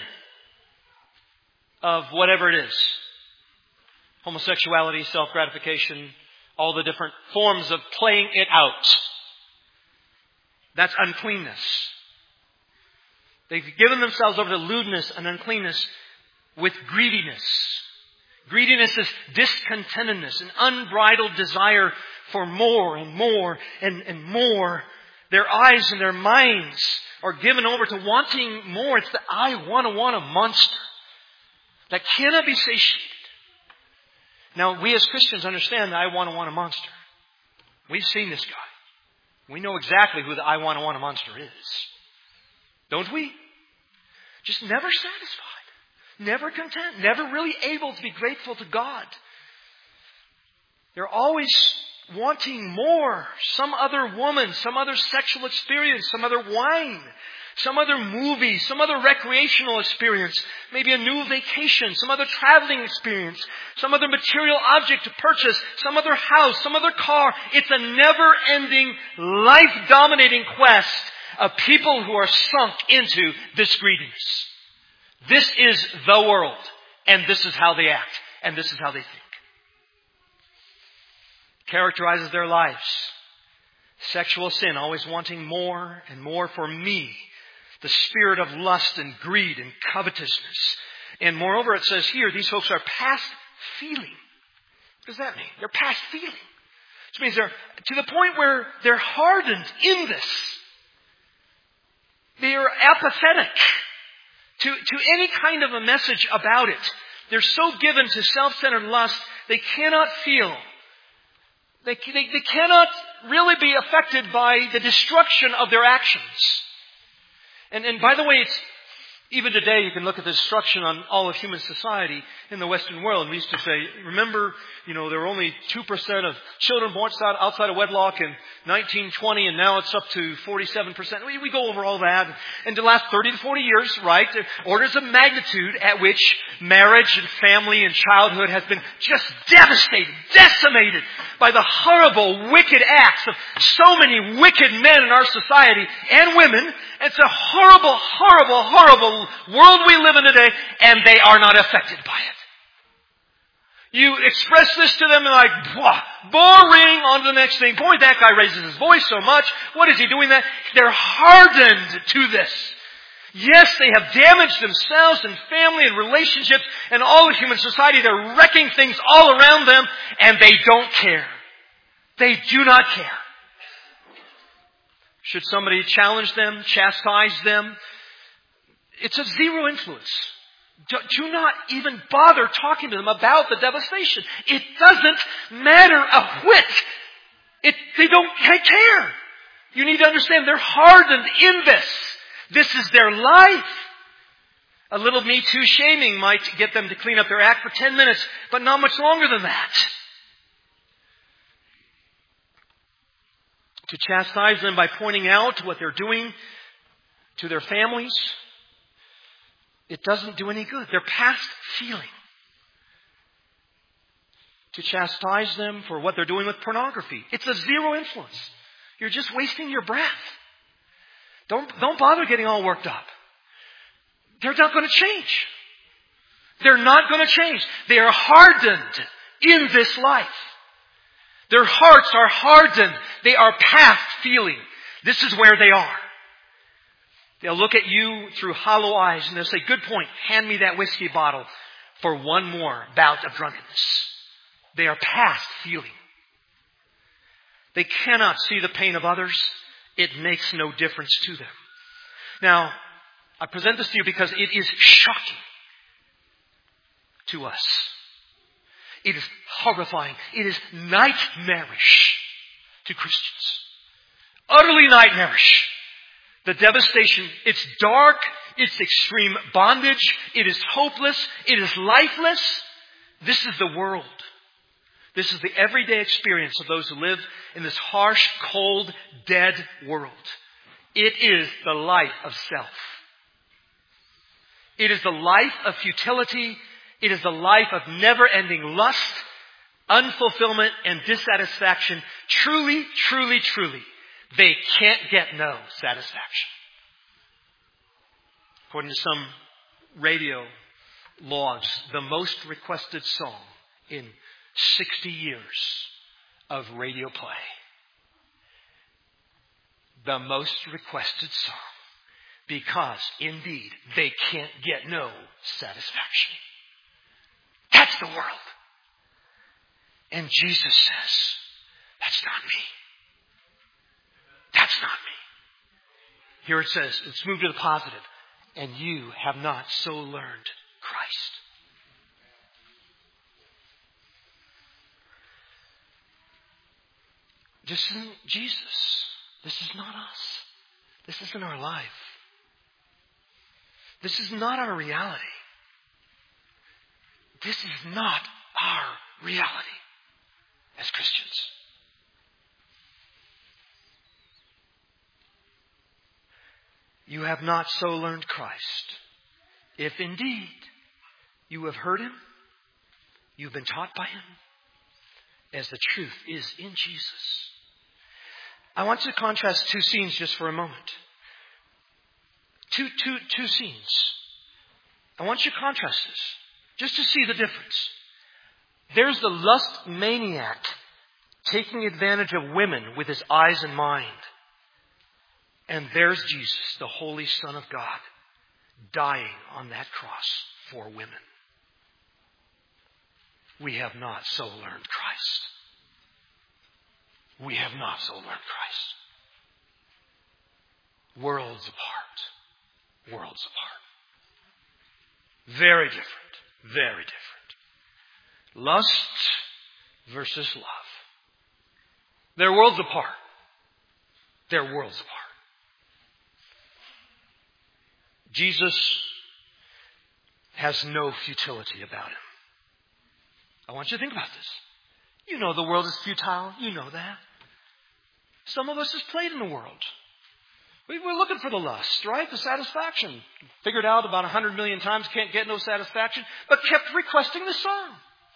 of whatever it is. Homosexuality, self-gratification, all the different forms of playing it out. That's uncleanness. They've given themselves over to lewdness and uncleanness with greediness. Greediness is discontentedness, an unbridled desire for more and more and more. Their eyes and their minds are given over to wanting more. It's the I want a monster that cannot be satiated. Now, we as Christians understand the I want a monster. We've seen this guy. We know exactly who the I want a monster is. Don't we? Just never satisfied. Never content. Never really able to be grateful to God. They're always wanting more. Some other woman, some other sexual experience, some other wine, some other movie, some other recreational experience, maybe a new vacation, some other traveling experience, some other material object to purchase, some other house, some other car. It's a never-ending, life-dominating quest of people who are sunk into this greediness. This is the world, and this is how they act, and this is how they think. Characterizes their lives. Sexual sin, always wanting more and more for me. The spirit of lust and greed and covetousness. And moreover, it says here, these folks are past feeling. What does that mean? They're past feeling. Which means they're to the point where they're hardened in this. They are apathetic to any kind of a message about it. They're so given to self-centered lust, they cannot feel. They cannot really be affected by the destruction of their actions. And by the way, it's even today you can look at the destruction on all of human society in the Western world. And we used to say, remember, there were only 2% of children born outside of wedlock in 1920, and now it's up to 47%. We go over all that. And the last 30 to 40 years, right, orders of magnitude at which marriage and family and childhood has been just devastated, decimated by the horrible, wicked acts of so many wicked men in our society and women. It's a horrible, horrible, horrible world we live in today, and they are not affected by it. You express this to them and like, boring, on to the next thing. Boy, that guy raises his voice so much. What is he doing that? They're hardened to this. Yes, they have damaged themselves and family and relationships and all of human society. They're wrecking things all around them, and they don't care. They do not care. Should somebody challenge them, chastise them, it's of zero influence. Do not even bother talking to them about the devastation. It doesn't matter a whit. They don't care. You need to understand they're hardened in this. This is their life. A little Me Too shaming might get them to clean up their act for 10 minutes, but not much longer than that. To chastise them by pointing out what they're doing to their families, it doesn't do any good. They're past feeling. To chastise them for what they're doing with pornography, it's of zero influence. You're just wasting your breath. Don't bother getting all worked up. They're not going to change. They're not going to change. They are hardened in this life. Their hearts are hardened. They are past feeling. This is where they are. They'll look at you through hollow eyes and they'll say, good point, hand me that whiskey bottle for one more bout of drunkenness. They are past feeling. They cannot see the pain of others. It makes no difference to them. Now, I present this to you because it is shocking to us. It is horrifying. It is nightmarish to Christians. Utterly nightmarish. The devastation, it's dark, it's extreme bondage, it is hopeless, it is lifeless. This is the world. This is the everyday experience of those who live in this harsh, cold, dead world. It is the life of self. It is the life of futility. It is the life of never-ending lust, unfulfillment, and dissatisfaction. Truly, truly, truly, they can't get no satisfaction. According to some radio logs, the most requested song in 60 years of radio play. The most requested song. Because, indeed, they can't get no satisfaction. That's the world. And Jesus says, that's not me. That's not me. Here it says, let's move to the positive. And you have not so learned Christ. This isn't Jesus. This is not us. This isn't our life. This is not our reality. This is not our reality as Christians. You have not so learned Christ. If indeed you have heard Him, you've been taught by Him, as the truth is in Jesus. I want to contrast two scenes just for a moment. Two scenes. I want you to contrast this, just to see the difference. There's the lust maniac taking advantage of women with his eyes and mind. And there's Jesus, the Holy Son of God, dying on that cross for women. We have not so learned Christ. We have not so learned Christ. Worlds apart. Worlds apart. Very different. Very different. Lust versus love. They're worlds apart. They're worlds apart. Jesus has no futility about him. I want you to think about this. You know the world is futile. You know that. Some of us has played in the world. We're looking for the lust, right? The satisfaction. Figured out about 100 million times, can't get no satisfaction, but kept requesting the song.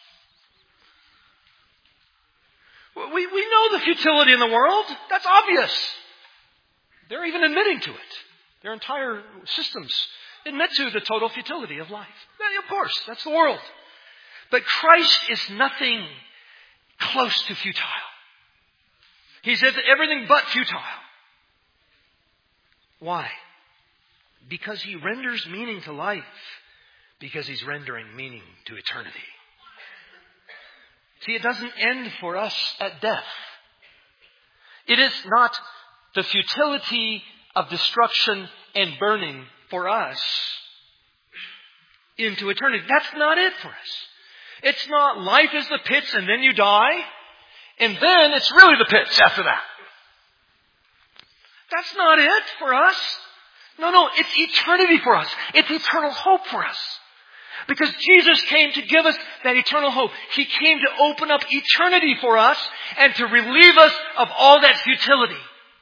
We know the futility in the world. That's obvious. They're even admitting to it. Their entire systems admit to the total futility of life. Of course, that's the world. But Christ is nothing close to futile. He's everything but futile. Why? Because he renders meaning to life. Because he's rendering meaning to eternity. See, it doesn't end for us at death. It is not the futility of destruction and burning for us into eternity. That's not it for us. It's not life is the pits and then you die, and then it's really the pits after that. That's not it for us. No, it's eternity for us. It's eternal hope for us. Because Jesus came to give us that eternal hope. He came to open up eternity for us and to relieve us of all that futility.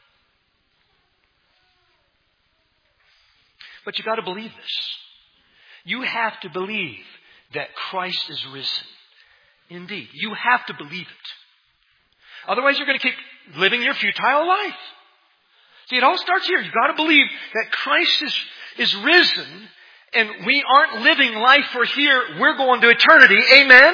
But you got to believe this. You have to believe that Christ is risen. Indeed, you have to believe it. Otherwise, you're going to keep living your futile life. See, it all starts here. You've got to believe that Christ is risen, and we aren't living life for here. We're going to eternity. Amen?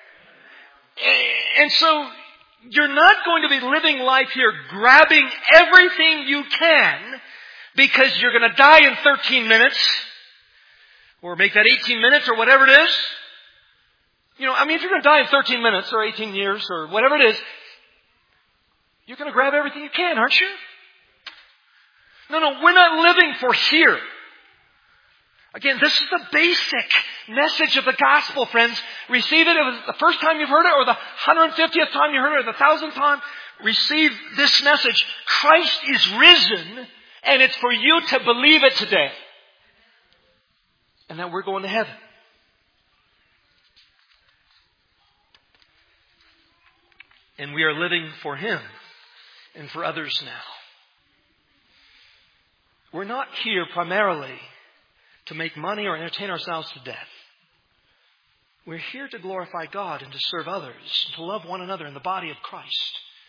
And so, you're not going to be living life here grabbing everything you can because you're going to die in 13 minutes or make that 18 minutes or whatever it is. If you're going to die in 13 minutes or 18 years or whatever it is, you're going to grab everything you can, aren't you? No, we're not living for here. Again, this is the basic message of the gospel, friends. Receive it. It was the first time you've heard it, or the 150th time you heard it, or the 1,000th time. Receive this message. Christ is risen, and it's for you to believe it today. And that we're going to heaven. And we are living for Him and for others now. We're not here primarily to make money or entertain ourselves to death. We're here to glorify God and to serve others, to love one another in the body of Christ.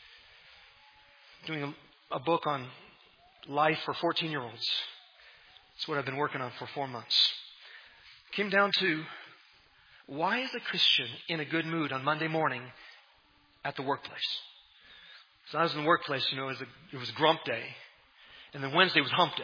Doing a book on life for 14-year-olds. That's what I've been working on for 4 months. Came down to, why is a Christian in a good mood on Monday morning at the workplace? So I was in the workplace, it was grump day. And then Wednesday was hump day.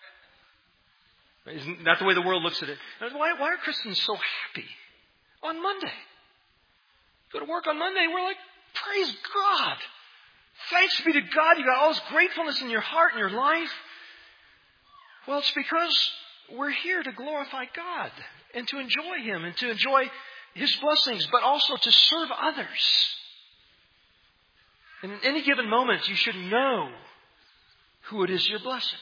Isn't that the way the world looks at it? Why are Christians so happy on Monday? Go to work on Monday, we're like, praise God. Thanks be to God. You got all this gratefulness in your heart and your life. Well, it's because we're here to glorify God and to enjoy Him and to enjoy His blessings, but also to serve others. And in any given moment, you should know who it is you're blessing.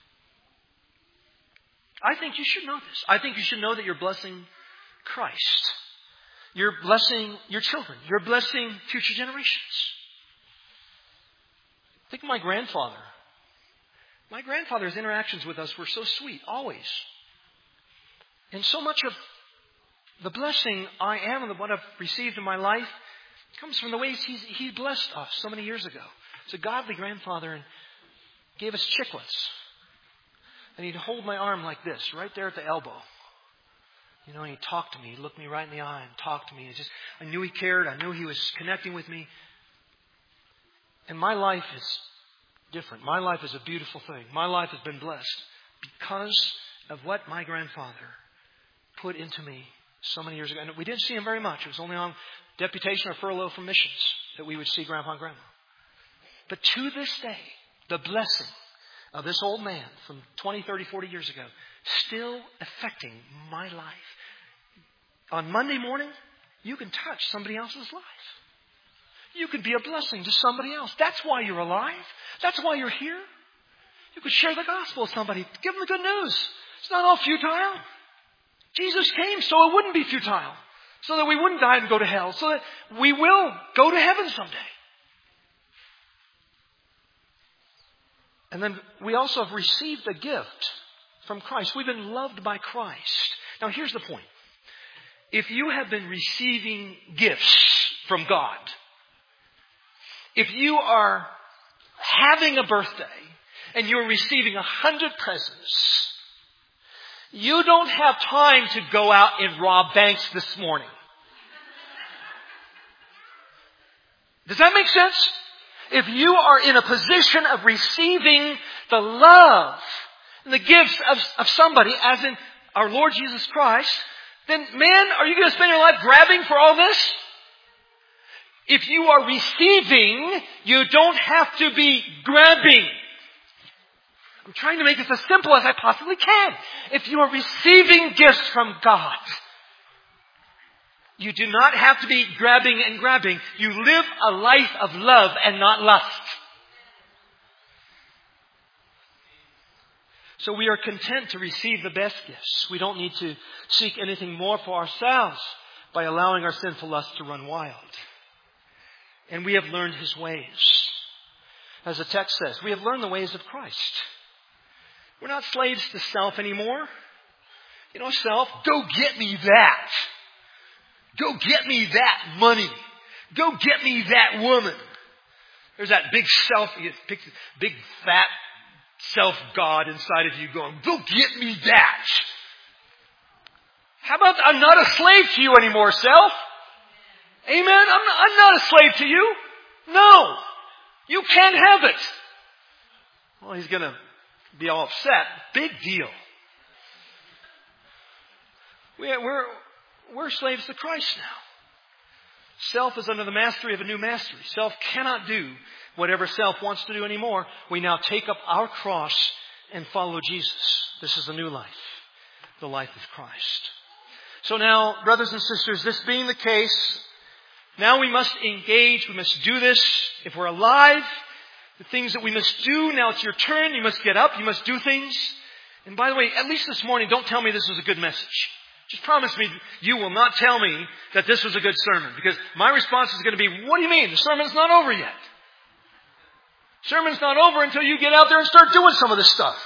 I think you should know this. I think you should know that you're blessing Christ. You're blessing your children. You're blessing future generations. Think of my grandfather. My grandfather's interactions with us were so sweet, always. And so much of the blessing I am and what I've received in my life comes from the ways he blessed us so many years ago. He's a godly grandfather and gave us chiclets. And he'd hold my arm like this, right there at the elbow. And he'd talk to me. He'd look me right in the eye and talk to me. I knew he cared. I knew he was connecting with me. And my life is different. My life is a beautiful thing. My life has been blessed because of what my grandfather put into me so many years ago. And we didn't see him very much. It was only on deputation or furlough from missions that we would see Grandpa and Grandma. But to this day, the blessing of this old man from 20, 30, 40 years ago still affecting my life. On Monday morning, you can touch somebody else's life. You can be a blessing to somebody else. That's why you're alive. That's why you're here. You could share the gospel with somebody. Give them the good news. It's not all futile. Jesus came so it wouldn't be futile. So that we wouldn't die and go to hell. So that we will go to heaven someday. And then we also have received a gift from Christ. We've been loved by Christ. Now here's the point. If you have been receiving gifts from God, if you are having a birthday and you're receiving 100 presents, you don't have time to go out and rob banks this morning. Does that make sense? If you are in a position of receiving the love and the gifts of somebody, as in our Lord Jesus Christ, then man, are you going to spend your life grabbing for all this? If you are receiving, you don't have to be grabbing. I'm trying to make this as simple as I possibly can. If you are receiving gifts from God, you do not have to be grabbing and grabbing. You live a life of love and not lust. So we are content to receive the best gifts. We don't need to seek anything more for ourselves by allowing our sinful lust to run wild. And we have learned His ways. As the text says, we have learned the ways of Christ. We're not slaves to self anymore. You know, self, go get me that. Go get me that money. Go get me that woman. There's that big big fat self-God inside of you going, go get me that. How about, I'm not a slave to you anymore, self. Amen? I'm not a slave to you. No. You can't have it. Well, he's going to be all upset. Big deal. We're slaves to Christ now. Self is under the mastery of a new mastery. Self cannot do whatever self wants to do anymore. We now take up our cross and follow Jesus. This is the new life. The life of Christ. So now, brothers and sisters, this being the case, now we must engage. We must do this. If we're alive, the things that we must do, now it's your turn. You must get up. You must do things. And by the way, at least this morning, don't tell me this was a good message. Just promise me you will not tell me that this was a good sermon. Because my response is going to be, what do you mean? The sermon's not over yet. Sermon's not over until you get out there and start doing some of this stuff.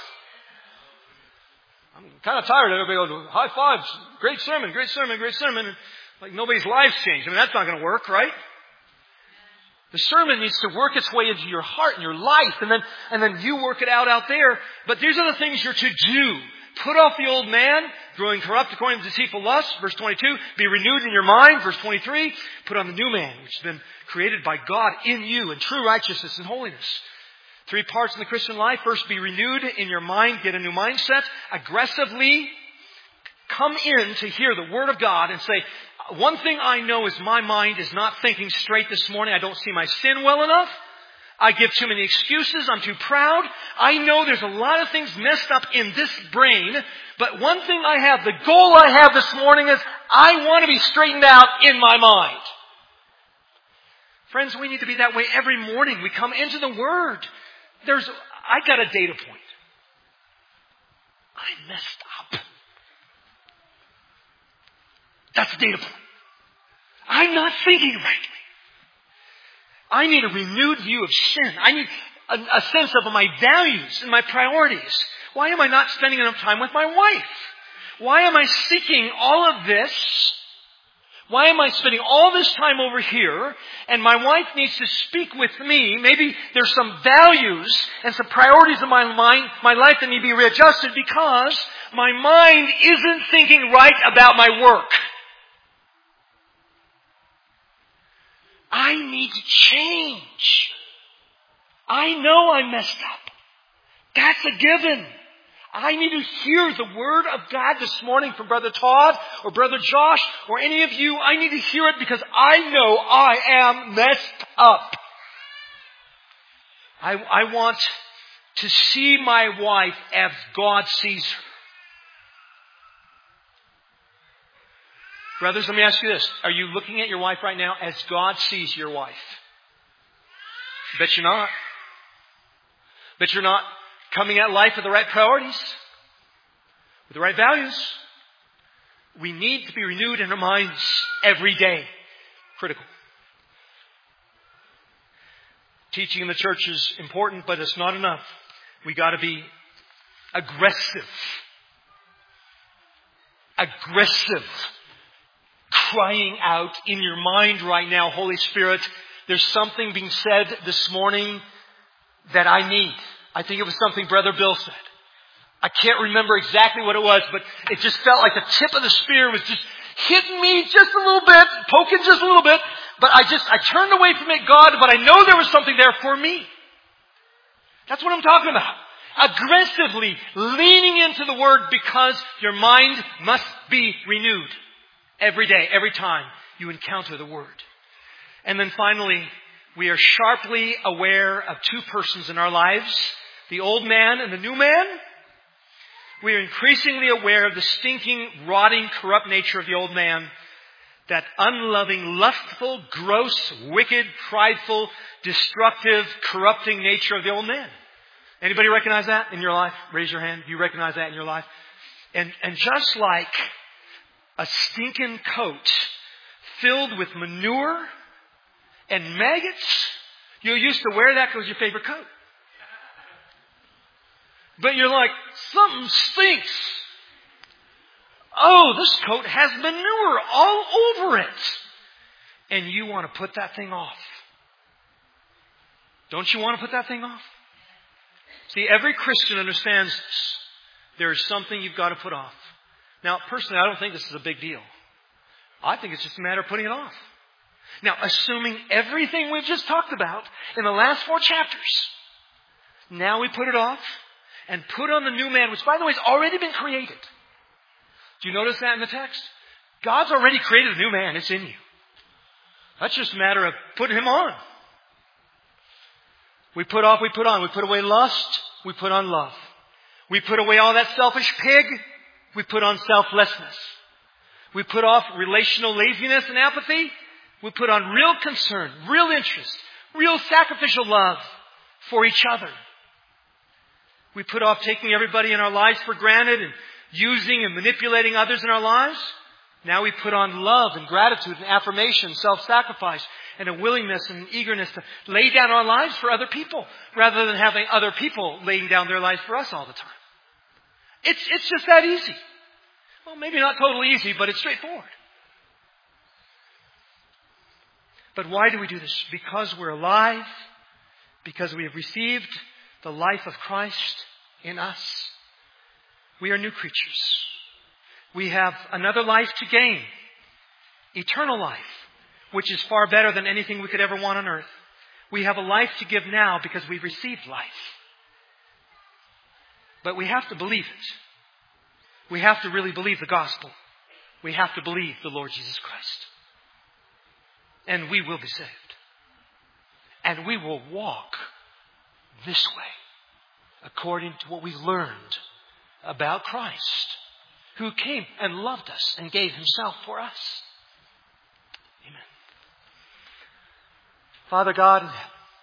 I'm kind of tired of everybody going, high fives, great sermon, great sermon, great sermon. And like nobody's lives changed. I mean, that's not going to work, right? The sermon needs to work its way into your heart and your life. And then you work it out there. But these are the things you're to do. Put off the old man, growing corrupt according to deceitful lust. Verse 22, be renewed in your mind. Verse 23, put on the new man, which has been created by God in you in true righteousness and holiness. 3 parts in the Christian life. First, be renewed in your mind. Get a new mindset. Aggressively come in to hear the Word of God and say, one thing I know is my mind is not thinking straight this morning. I don't see my sin well enough. I give too many excuses. I'm too proud. I know there's a lot of things messed up in this brain. But one thing I have, the goal I have this morning is I want to be straightened out in my mind. Friends, we need to be that way every morning. We come into the Word. I got a data point. I messed up. That's a data point. I'm not thinking rightly. I need a renewed view of sin. I need a sense of my values and my priorities. Why am I not spending enough time with my wife? Why am I seeking all of this? Why am I spending all this time over here? And my wife needs to speak with me. Maybe there's some values and some priorities in my life that need to be readjusted because my mind isn't thinking right about my work. I need to change. I know I messed up. That's a given. I need to hear the Word of God this morning from Brother Todd or Brother Josh or any of you. I need to hear it because I know I am messed up. I want to see my wife as God sees her. Brothers, let me ask you this. Are you looking at your wife right now as God sees your wife? Bet you're not. Bet you're not coming at life with the right priorities, with the right values. We need to be renewed in our minds every day. Critical. Teaching in the church is important, but it's not enough. We got to be aggressive. Aggressive. Crying out in your mind right now, Holy Spirit, there's something being said this morning that I need. I think it was something Brother Bill said. I can't remember exactly what it was, but it just felt like the tip of the spear was just hitting me just a little bit, poking just a little bit. But I turned away from it, God, but I know there was something there for me. That's what I'm talking about. Aggressively leaning into the Word because your mind must be renewed every day, every time you encounter the Word. And then finally, we are sharply aware of two persons in our lives, the old man and the new man. We are increasingly aware of the stinking, rotting, corrupt nature of the old man, that unloving, lustful, gross, wicked, prideful, destructive, corrupting nature of the old man. Anybody recognize that in your life? Raise your hand. Do you recognize that in your life? And just like a stinking coat filled with manure and maggots, you used to wear that because it was your favorite coat. But you're like, something stinks. Oh, this coat has manure all over it. And you want to put that thing off. Don't you want to put that thing off? See, every Christian understands this. There is something you've got to put off. Now, personally, I don't think this is a big deal. I think it's just a matter of putting it off. Now, assuming everything we've just talked about in the last 4 chapters, now we put it off and put on the new man, which, by the way, has already been created. Do you notice that in the text? God's already created a new man. It's in you. That's just a matter of putting him on. We put off, we put on. We put away lust, we put on love. We put away all that selfish pig, we put on selflessness. We put off relational laziness and apathy, we put on real concern, real interest, real sacrificial love for each other. We put off taking everybody in our lives for granted and using and manipulating others in our lives. Now we put on love and gratitude and affirmation, self-sacrifice, and a willingness and eagerness to lay down our lives for other people rather than having other people laying down their lives for us all the time. It's just that easy. Well, maybe not totally easy, but it's straightforward. But why do we do this? Because we're alive, because we have received the life of Christ in us. We are new creatures. We have another life to gain, eternal life, which is far better than anything we could ever want on earth. We have a life to give now because we've received life. But we have to believe it. We have to really believe the gospel. We have to believe the Lord Jesus Christ. And we will be saved. And we will walk this way according to what we've learned about Christ, who came and loved us and gave himself for us. Amen. Father God,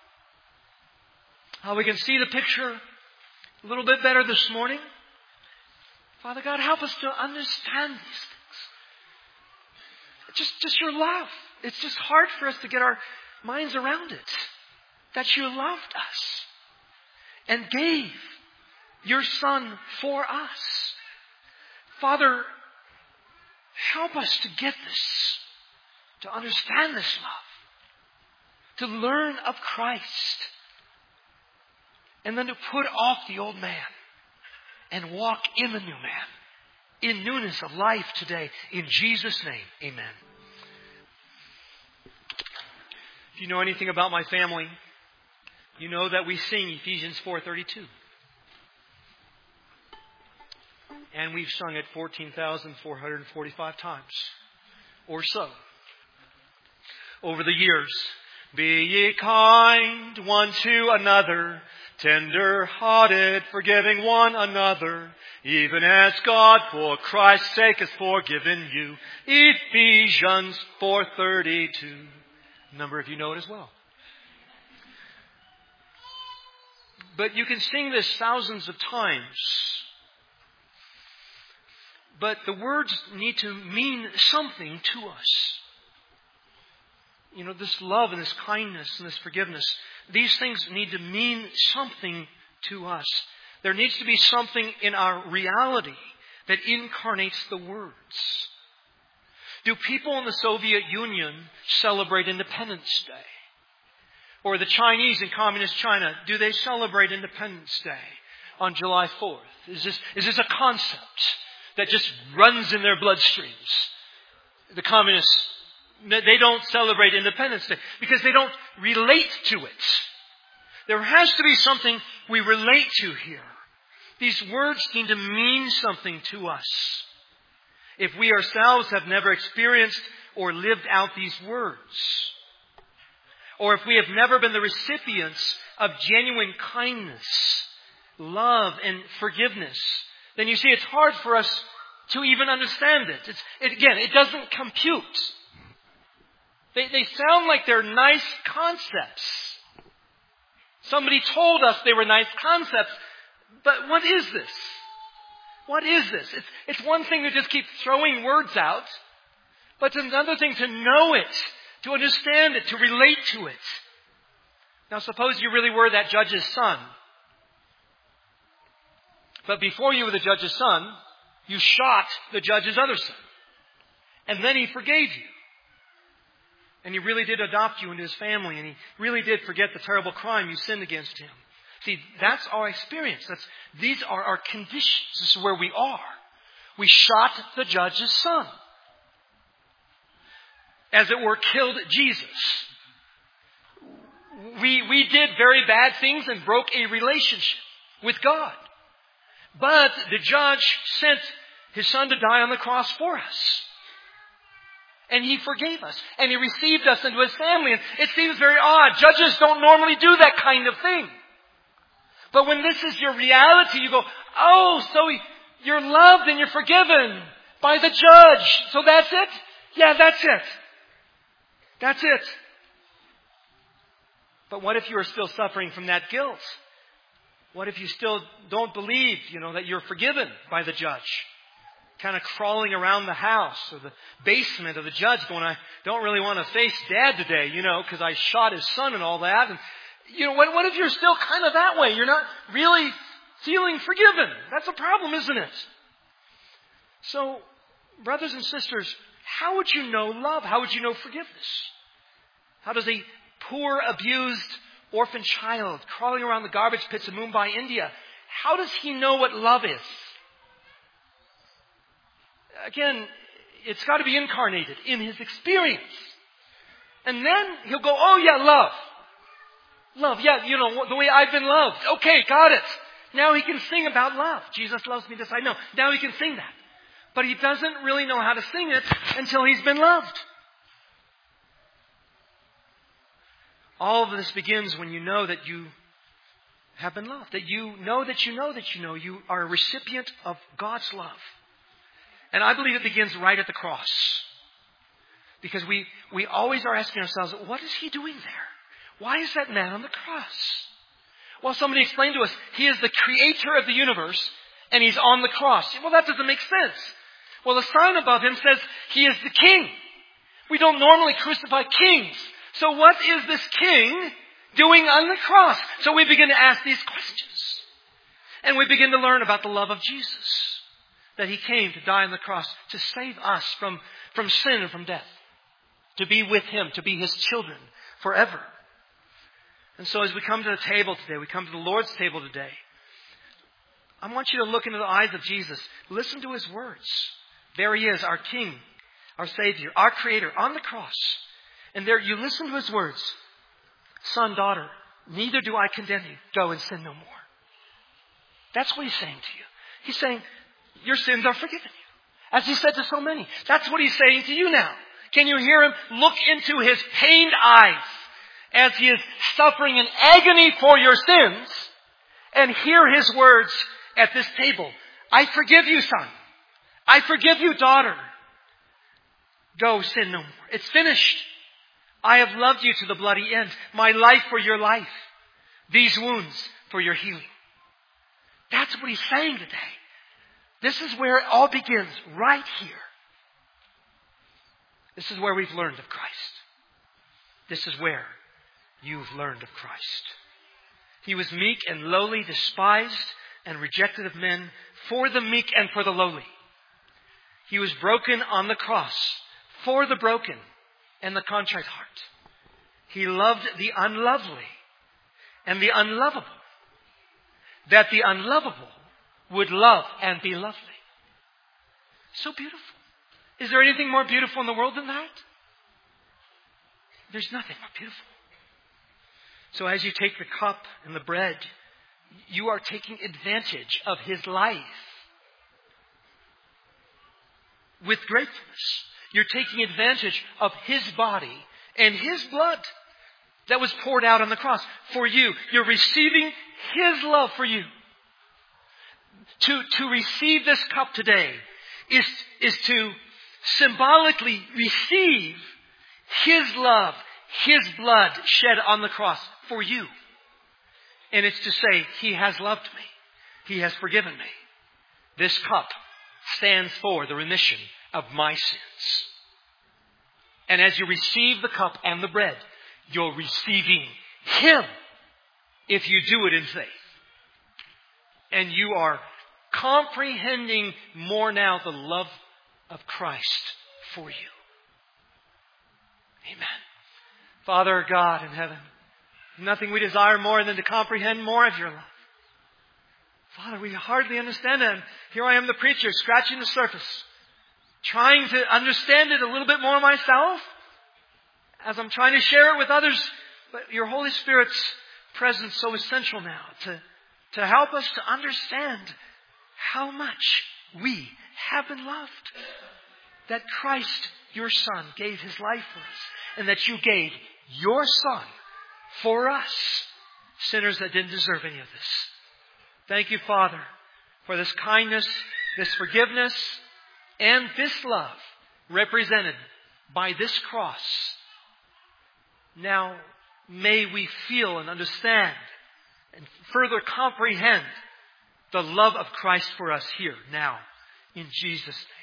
how we can see the picture a little bit better this morning. Father God, help us to understand these things. Just your love. It's just hard for us to get our minds around it. That you loved us and gave your Son for us. Father, help us to get this, to understand this love, to learn of Christ, and then to put off the old man and walk in the new man, in newness of life today. In Jesus' name, amen. If you know anything about my family, You know that we sing Ephesians 4:32. And we've sung it 14,445 times or so over the years. Be ye kind one to another, tender-hearted, forgiving one another, even as God for Christ's sake has forgiven you. Ephesians 4:32. A number of you know it as well. But you can sing this thousands of times. But the words need to mean something to us. You know, this love and this kindness and this forgiveness, these things need to mean something to us. There needs to be something in our reality that incarnates the words. Do people in the Soviet Union celebrate Independence Day? Or the Chinese in Communist China, do they celebrate Independence Day on July 4th? Is this a concept that just runs in their bloodstreams? The communists, they don't celebrate Independence Day because they don't relate to it. There has to be something we relate to here. These words need to mean something to us. If we ourselves have never experienced or lived out these words, or if we have never been the recipients of genuine kindness, love, and forgiveness, then you see it's hard for us to even understand it. It doesn't compute. They sound like they're nice concepts. Somebody told us they were nice concepts, but what is this? What is this? It's one thing to just keep throwing words out, but it's another thing to know it, to understand it, to relate to it. Now suppose you really were that judge's son. But before you were the judge's son, you shot the judge's other son. And then he forgave you. And he really did adopt you into his family. And he really did forget the terrible crime you sinned against him. See, that's our experience. These are our conditions. This is where we are. We shot the judge's son. As it were, killed Jesus. We did very bad things and broke a relationship with God. But the judge sent his son to die on the cross for us. And he forgave us. And he received us into his family. And it seems very odd. Judges don't normally do that kind of thing. But when this is your reality, you go, oh, so you're loved and you're forgiven by the judge. So that's it? Yeah, that's it. That's it. But what if you are still suffering from that guilt? What if you still don't believe, that you're forgiven by the judge? Kind of crawling around the house or the basement of the judge going, I don't really want to face Dad today, because I shot his son and all that. And, what if you're still kind of that way? You're not really feeling forgiven. That's a problem, isn't it? So, brothers and sisters, how would you know love? How would you know forgiveness? How does a poor, abused, orphan child crawling around the garbage pits of Mumbai, India, how does he know what love is? Again, it's got to be incarnated in his experience. And then he'll go, oh yeah, love. Love, yeah, the way I've been loved. Okay, got it. Now he can sing about love. Jesus loves me, this I know. Now he can sing that. But he doesn't really know how to sing it until he's been loved. All of this begins when you know that you have been loved. That you know that you know that you know you are a recipient of God's love. And I believe it begins right at the cross. Because we always are asking ourselves, what is he doing there? Why is that man on the cross? Well, somebody explained to us, he is the creator of the universe and he's on the cross. Well, that doesn't make sense. Well, the sign above him says he is the king. We don't normally crucify kings. So what is this king doing on the cross? So we begin to ask these questions. And we begin to learn about the love of Jesus. That he came to die on the cross to save us from sin and from death. To be with him, to be his children forever. And so as we come to the table today, we come to the Lord's table today, I want you to look into the eyes of Jesus. Listen to his words. There he is, our King, our Savior, our Creator on the cross. And there you listen to his words. Son, daughter, neither do I condemn you. Go and sin no more. That's what he's saying to you. He's saying, your sins are forgiven you. As he said to so many. That's what he's saying to you now. Can you hear him? Look into his pained eyes as he is suffering in agony for your sins, and hear his words at this table. I forgive you, son. I forgive you, daughter. Go, sin no more. It's finished. I have loved you to the bloody end. My life for your life. These wounds for your healing. That's what he's saying today. This is where it all begins, right here. This is where we've learned of Christ. This is where you've learned of Christ. He was meek and lowly, despised and rejected of men, for the meek and for the lowly. He was broken on the cross for the broken and the contrite heart. He loved the unlovely and the unlovable, that the unlovable would love and be lovely. So beautiful. Is there anything more beautiful in the world than that? There's nothing more beautiful. So as you take the cup and the bread, you are taking advantage of his life with gratefulness. You're taking advantage of his body and his blood that was poured out on the cross for you. You're receiving his love for you. To receive this cup today is to symbolically receive his love, his blood shed on the cross for you. And it's to say, he has loved me. He has forgiven me. This cup stands for the remission of my sins. And as you receive the cup and the bread, you're receiving him if you do it in faith. And you are comprehending more now the love of Christ for you. Amen. Father God in heaven, nothing we desire more than to comprehend more of your love. Father, we hardly understand it. Here I am, the preacher, scratching the surface, trying to understand it a little bit more myself as I'm trying to share it with others. But your Holy Spirit's presence so essential now to help us to understand how much we have been loved. That Christ, your Son, gave his life for us. And that you gave your Son for us, sinners that didn't deserve any of this. Thank you, Father, for this kindness, this forgiveness, and this love represented by this cross. Now, may we feel and understand and further comprehend the love of Christ for us here, now, in Jesus' name.